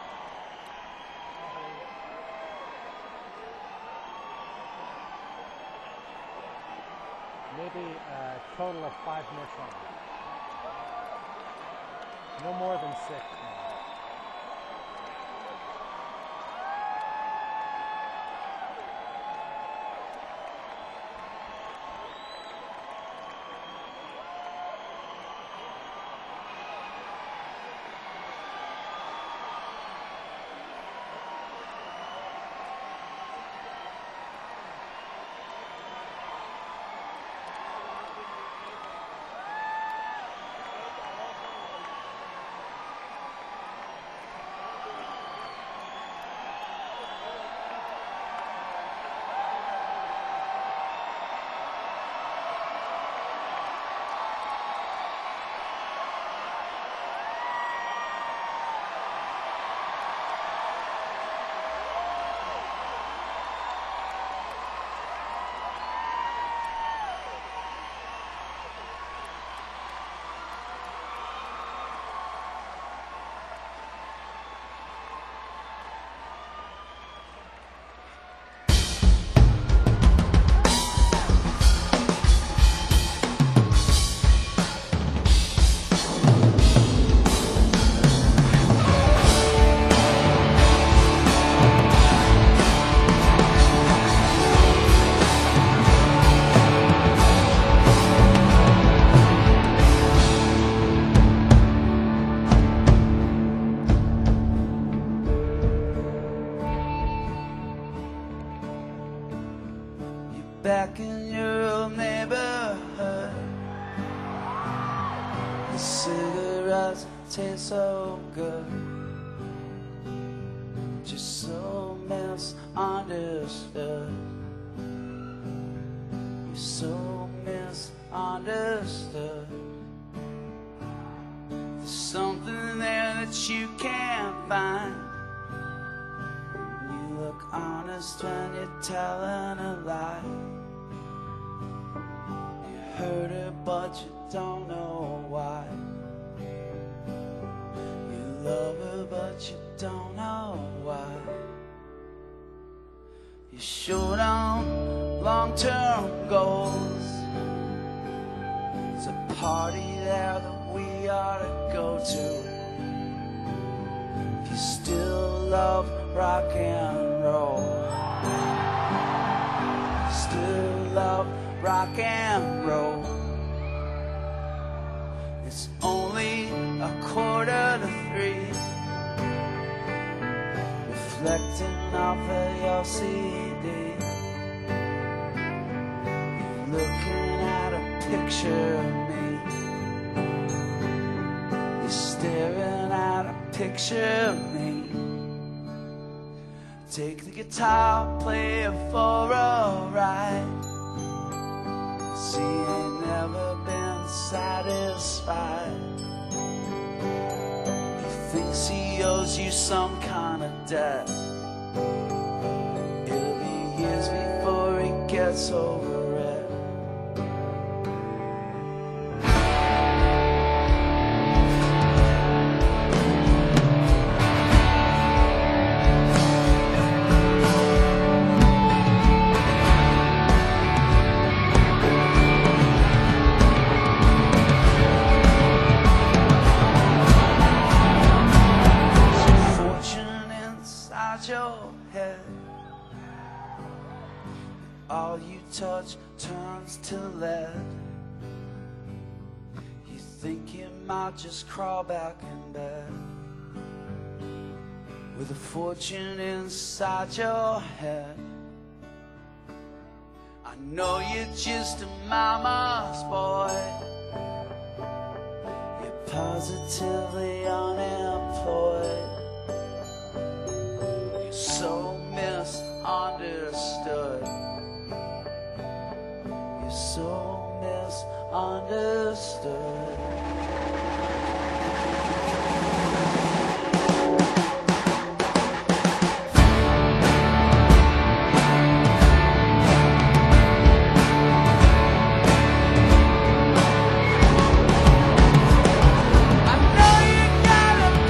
[SPEAKER 3] Maybe a total of 5 more songs. No more than 6 now.
[SPEAKER 2] Back in your old neighborhood, the cigarettes taste so good, just so misunderstood. You're so misunderstood. There's something there that you can't find. You look honest when you're telling a lie. Hurt her, but you don't know why. You love her, but you don't know why. You're short on long-term goals. It's a party there that we ought to go to. If you still love rock and roll, still love rock and roll. It's only 2:45, reflecting off of your CD. You're looking at a picture of me. You're staring at a picture of me. Take the guitar, play it for a ride. See, ain't never been satisfied. He thinks he owes you some kind of debt. It'll be years before he gets over it. Your head, all you touch turns to lead. You think you might just crawl back in bed with a fortune inside your head. I know you're just a mama's boy. You're positively unemployed. So misunderstood. You're so misunderstood. I know you got a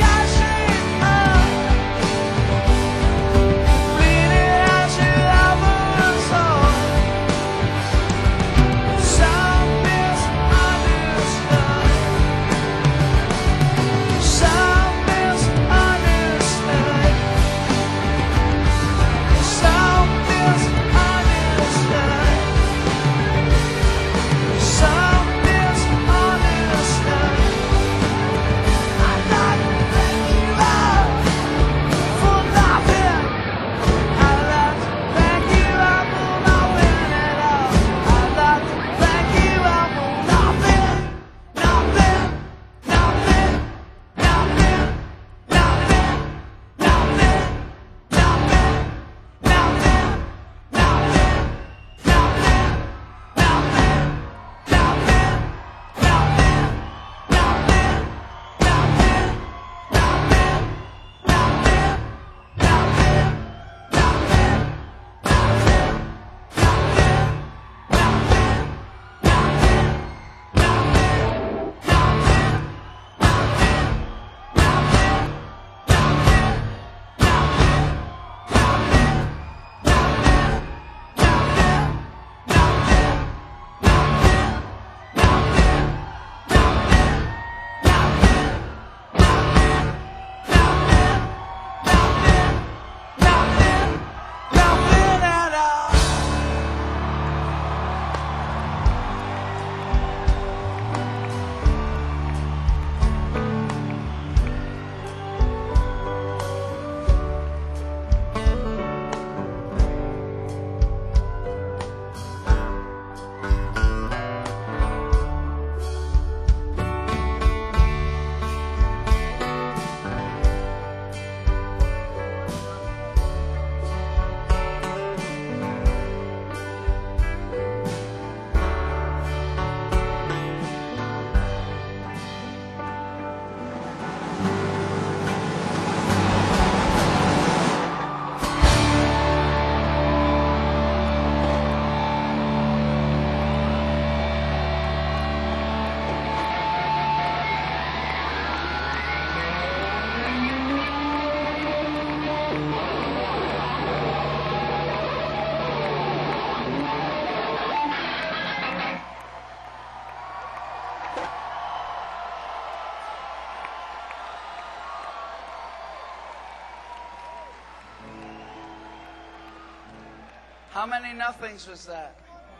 [SPEAKER 2] How many nothings was that?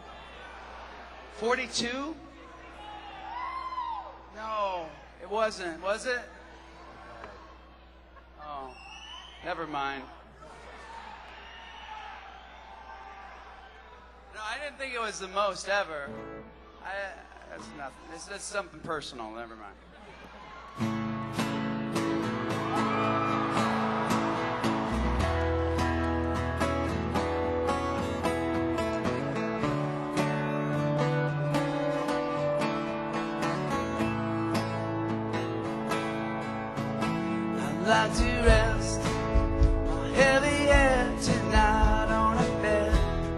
[SPEAKER 2] 42? No, it wasn't. Was it? Oh, never mind. No, I didn't think it was the most ever. That's nothing. That's something personal. Never mind. I'd like to rest my heavy head tonight on a bed.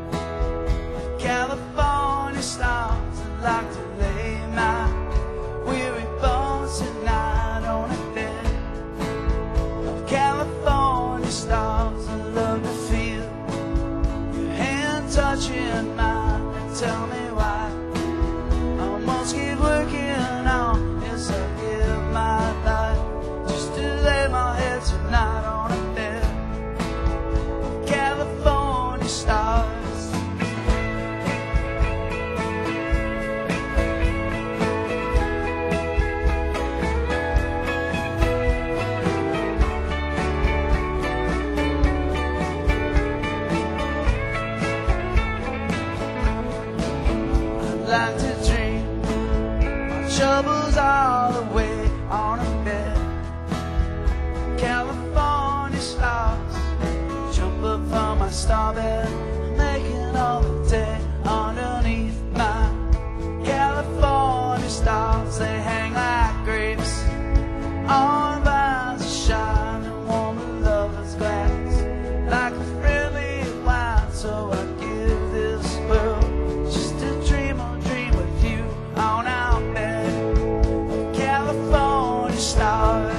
[SPEAKER 2] California stars, I'd like to lay my weary bones tonight on a bed of California stars. I love to feel your hand touching mine and tell me why I almost keep working on. Yes, I give my life just to lay my head tonight on a bed of California stars. Like to dream my troubles all away on a bed. California stars jump up from my star bed, making all the day underneath my California stars. They hang like grapes on vines that shine and warm a lover's glass like a friendly wine. So I give this world just a dream with you on our bed of California stars.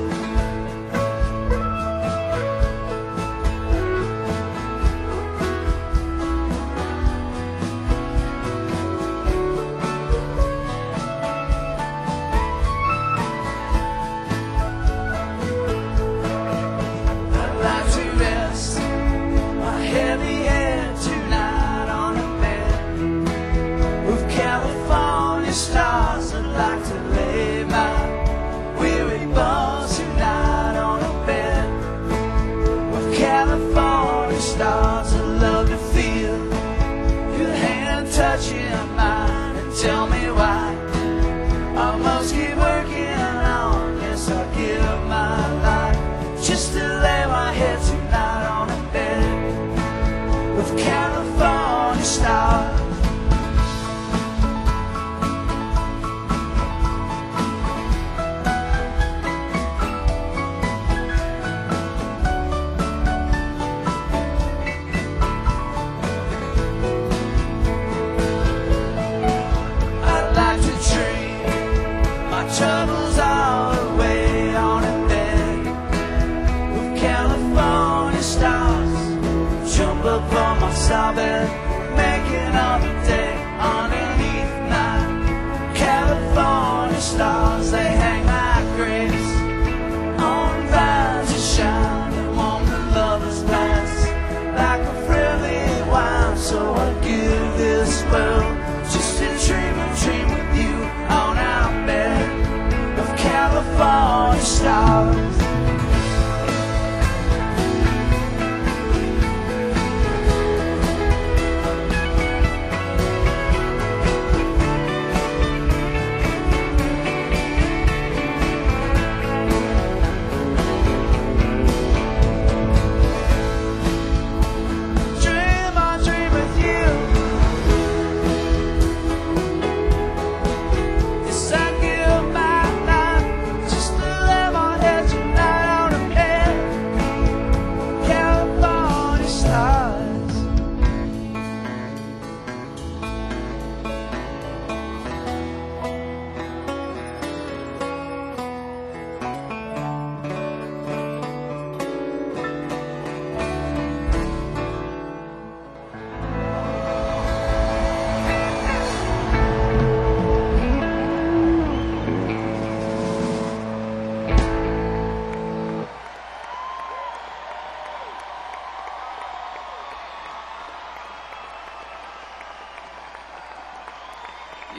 [SPEAKER 2] I'd like to rest my heavy head tonight on a bed of California stars. I'd like to lay my weary bones tonight on a bed of California stars. I'd love to feel your hand touching mine and tell me why I must keep working on. Yes, I'll give my life just to lay my head tonight on a bed of California stars. I'd like to dream my troubles all away on a bed of California stars. Jump up on my star bed, making all the day underneath my California stars. They hang like grapes on vines that shine and warm the lover's glass like a friendly wine. So I give this world just a dream with you on our bed of California stars.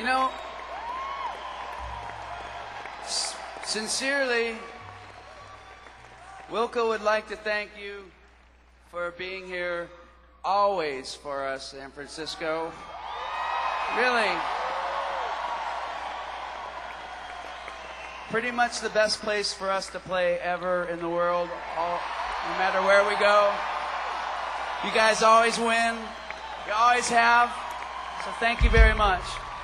[SPEAKER 2] You know, sincerely, Wilco would like to thank you for being here always for us, San Francisco. Really. Pretty much the best place for us to play ever in the world, no matter where we go. You guys always win. You always have. So thank you very much.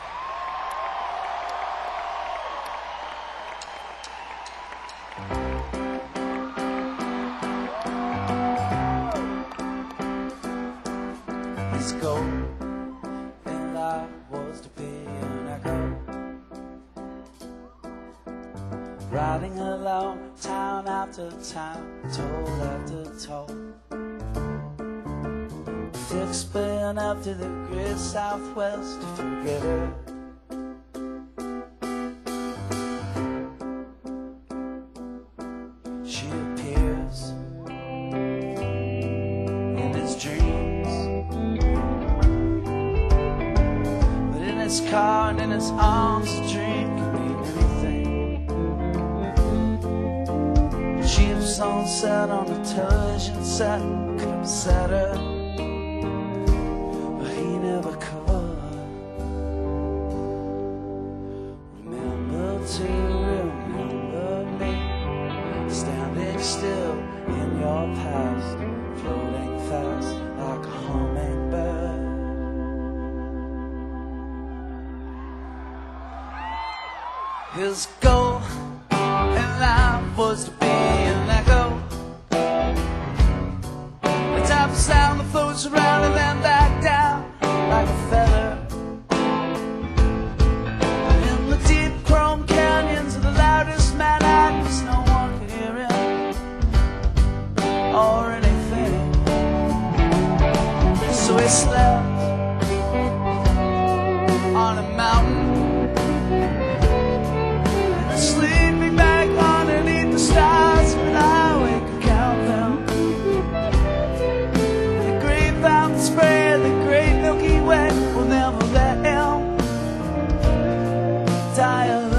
[SPEAKER 1] His goal in life was to be an echo, riding along town after town, toll after toll, fixed spin up to the great Southwest to forget her. She appears in his dreams, but in his car and in his arms, a dream can mean anything. Cheap sunset on the television set could upset her, but he never could. Remember to remember me, standing still in your past, floating fast like a hummingbird. His goal in life was to be an echo, the type of sound that floats around and then back down like a feather. In the deep chrome canyons of the loudest Manhattans, no one could hear him or anything. So he slept on a mountain, sleeping back underneath the stars, and I wake and count them. The great fountain spray, the great Milky Way will never let him die alone.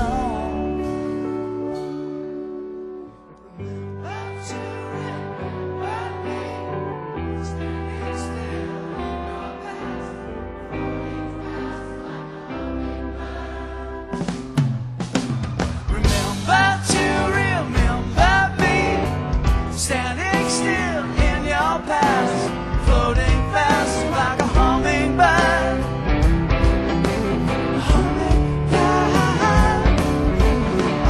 [SPEAKER 1] Remember to remember me, standing still in your past, floating fast like a hummingbird. A hummingbird, a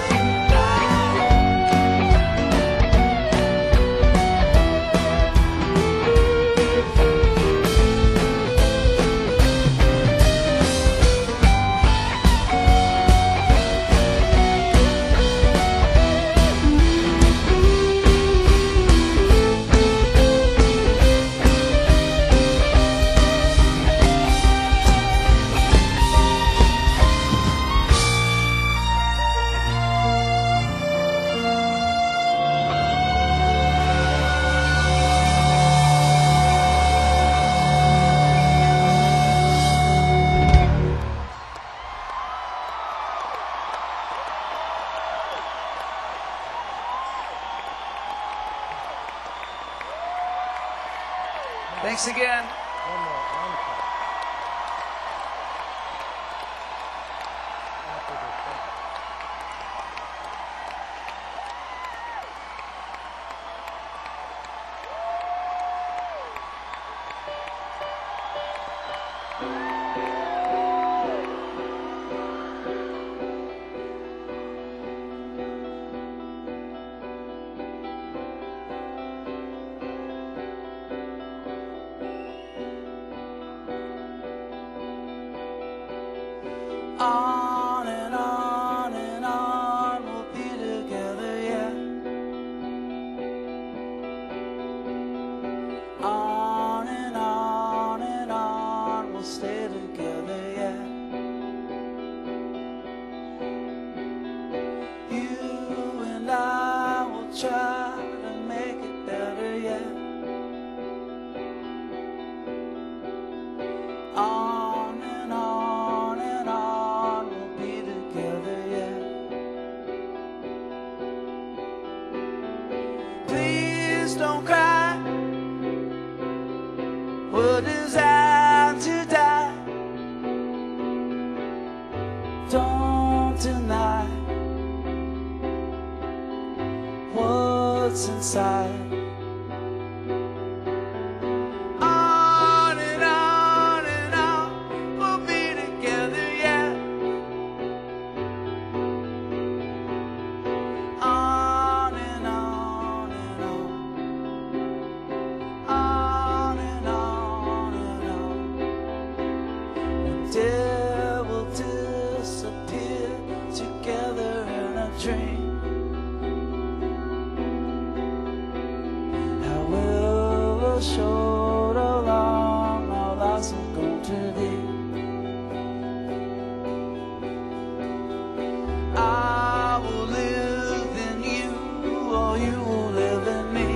[SPEAKER 1] Thanks again.
[SPEAKER 3] One more. One shot. After the shot.
[SPEAKER 2] don't cry. What is out to die? Don't deny what's inside. On and on and on, we'll be together, yeah. On and on and on. On and on and on. Until we'll disappear together in a dream. However short or long our lives are going to be, I will live in you, or you will live in me,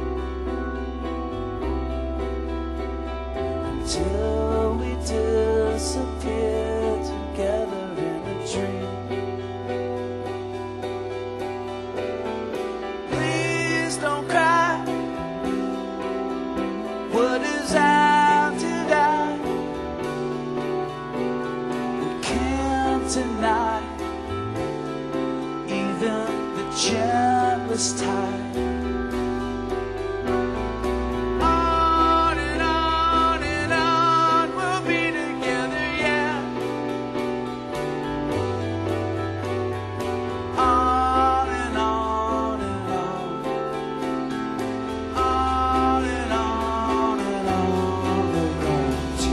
[SPEAKER 2] until we disappear together in a dream. Please don't cry. What is out to die? We can't deny even the gentlest tide. On and on, we'll be together, yeah. On and on and on. On and on and on the road to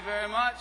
[SPEAKER 2] very much.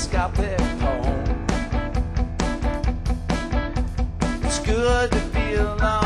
[SPEAKER 2] microscopic home. It's good to be alone.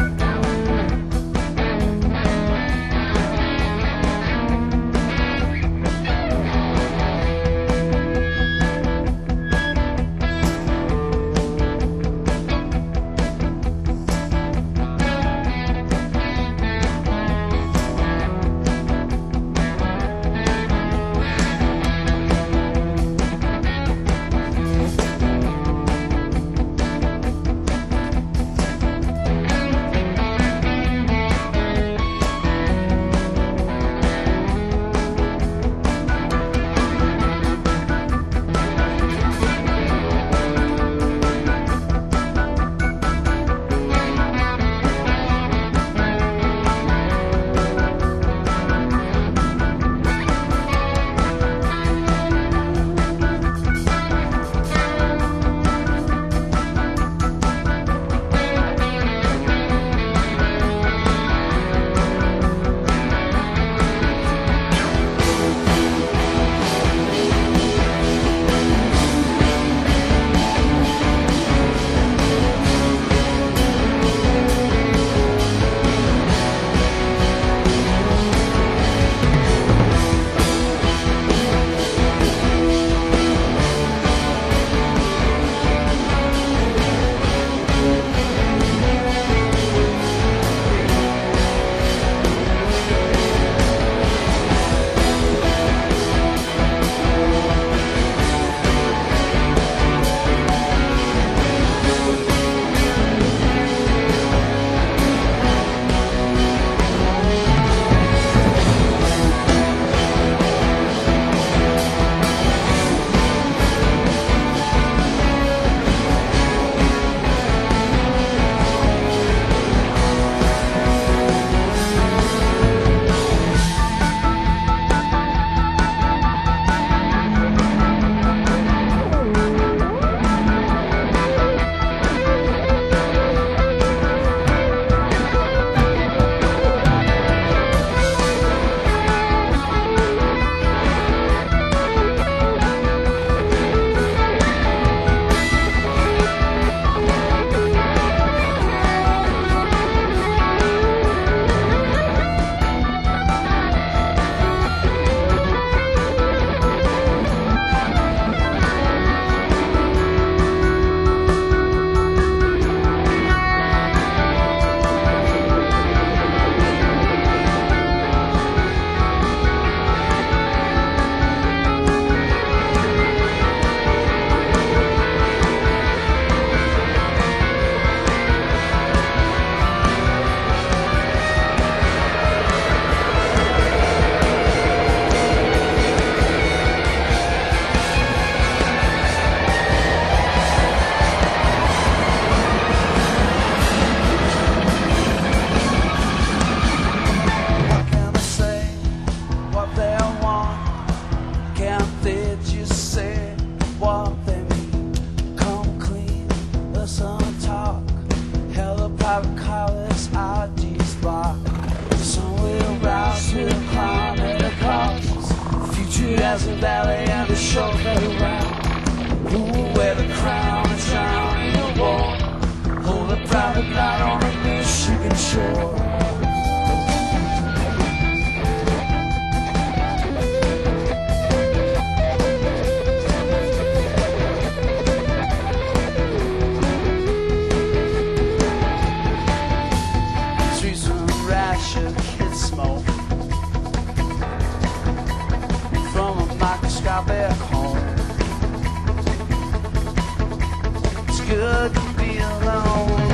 [SPEAKER 2] As a valley and a shoulder around. Ooh, where the crown is shining the wall. Hold a private night on a Michigan shore. Streets from ration, kids smoke. From a microscopic home. It's good to be alone.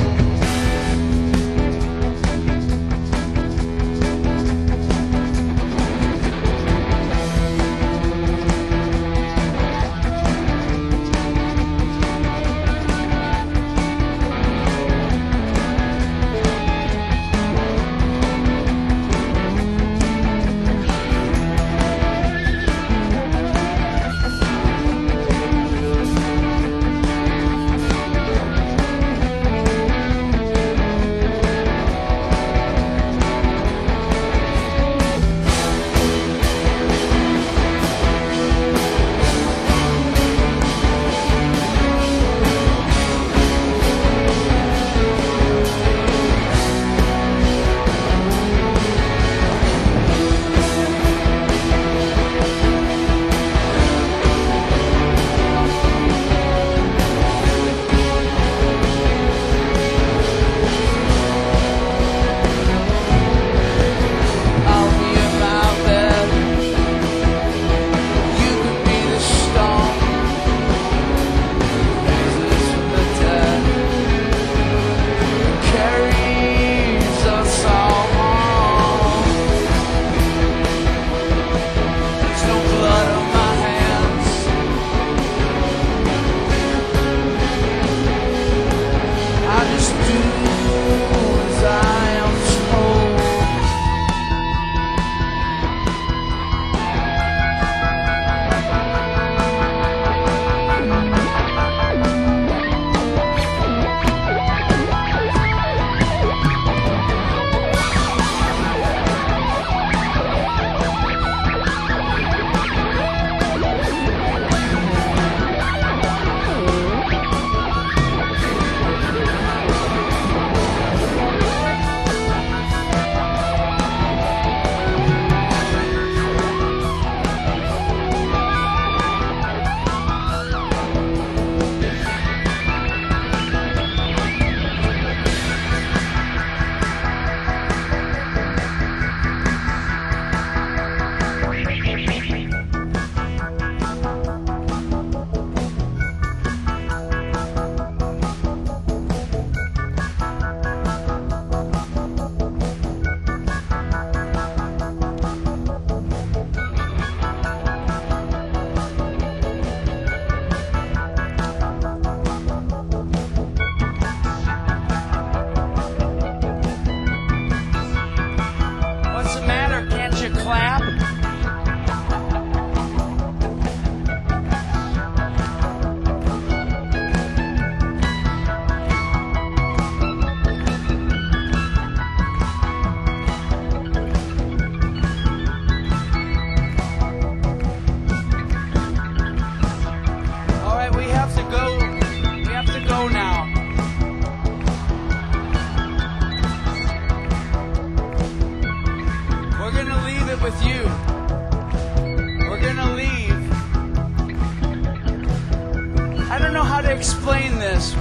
[SPEAKER 2] to explain this,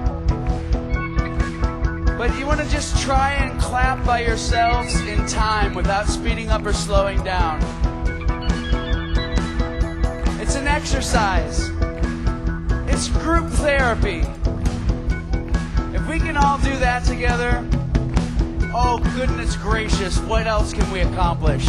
[SPEAKER 2] but you want to just try and clap by yourselves in time without speeding up or slowing down. It's an exercise. It's group therapy. If we can all do that together, oh goodness gracious, what else can we accomplish?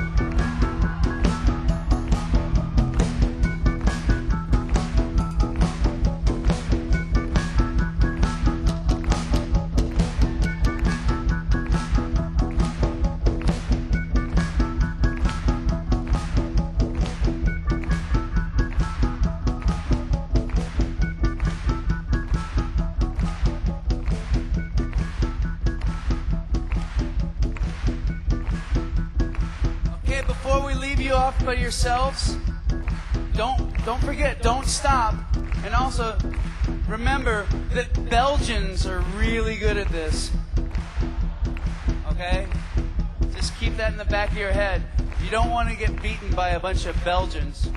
[SPEAKER 2] Before we leave you off by yourselves, don't forget, don't stop. And also, remember that Belgians are really good at this. Okay? Just keep that in the back of your head. You don't want to get beaten by a bunch of Belgians.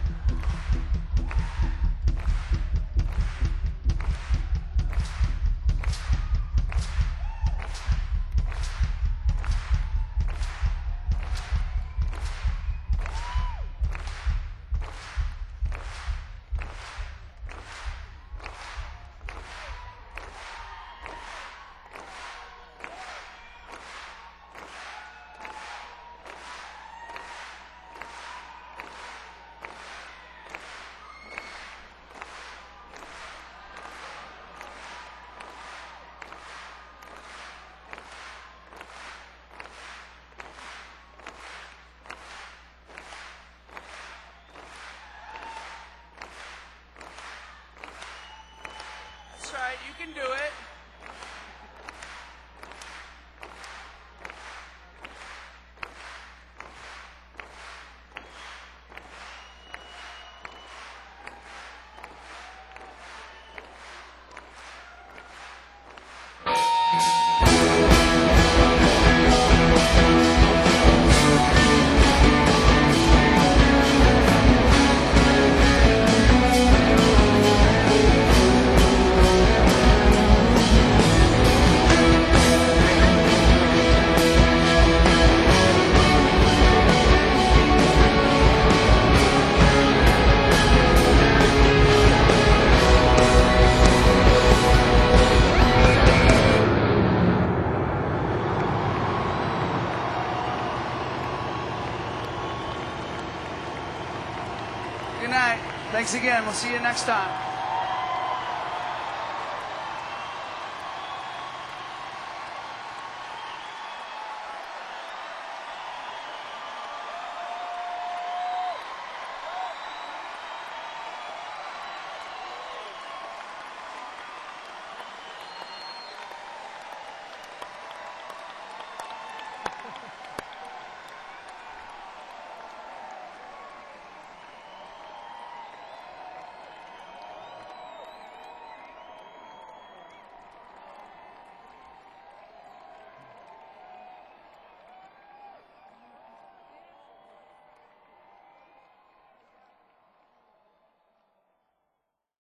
[SPEAKER 2] That's right, you can do it. Good night. Thanks again. We'll see you next time.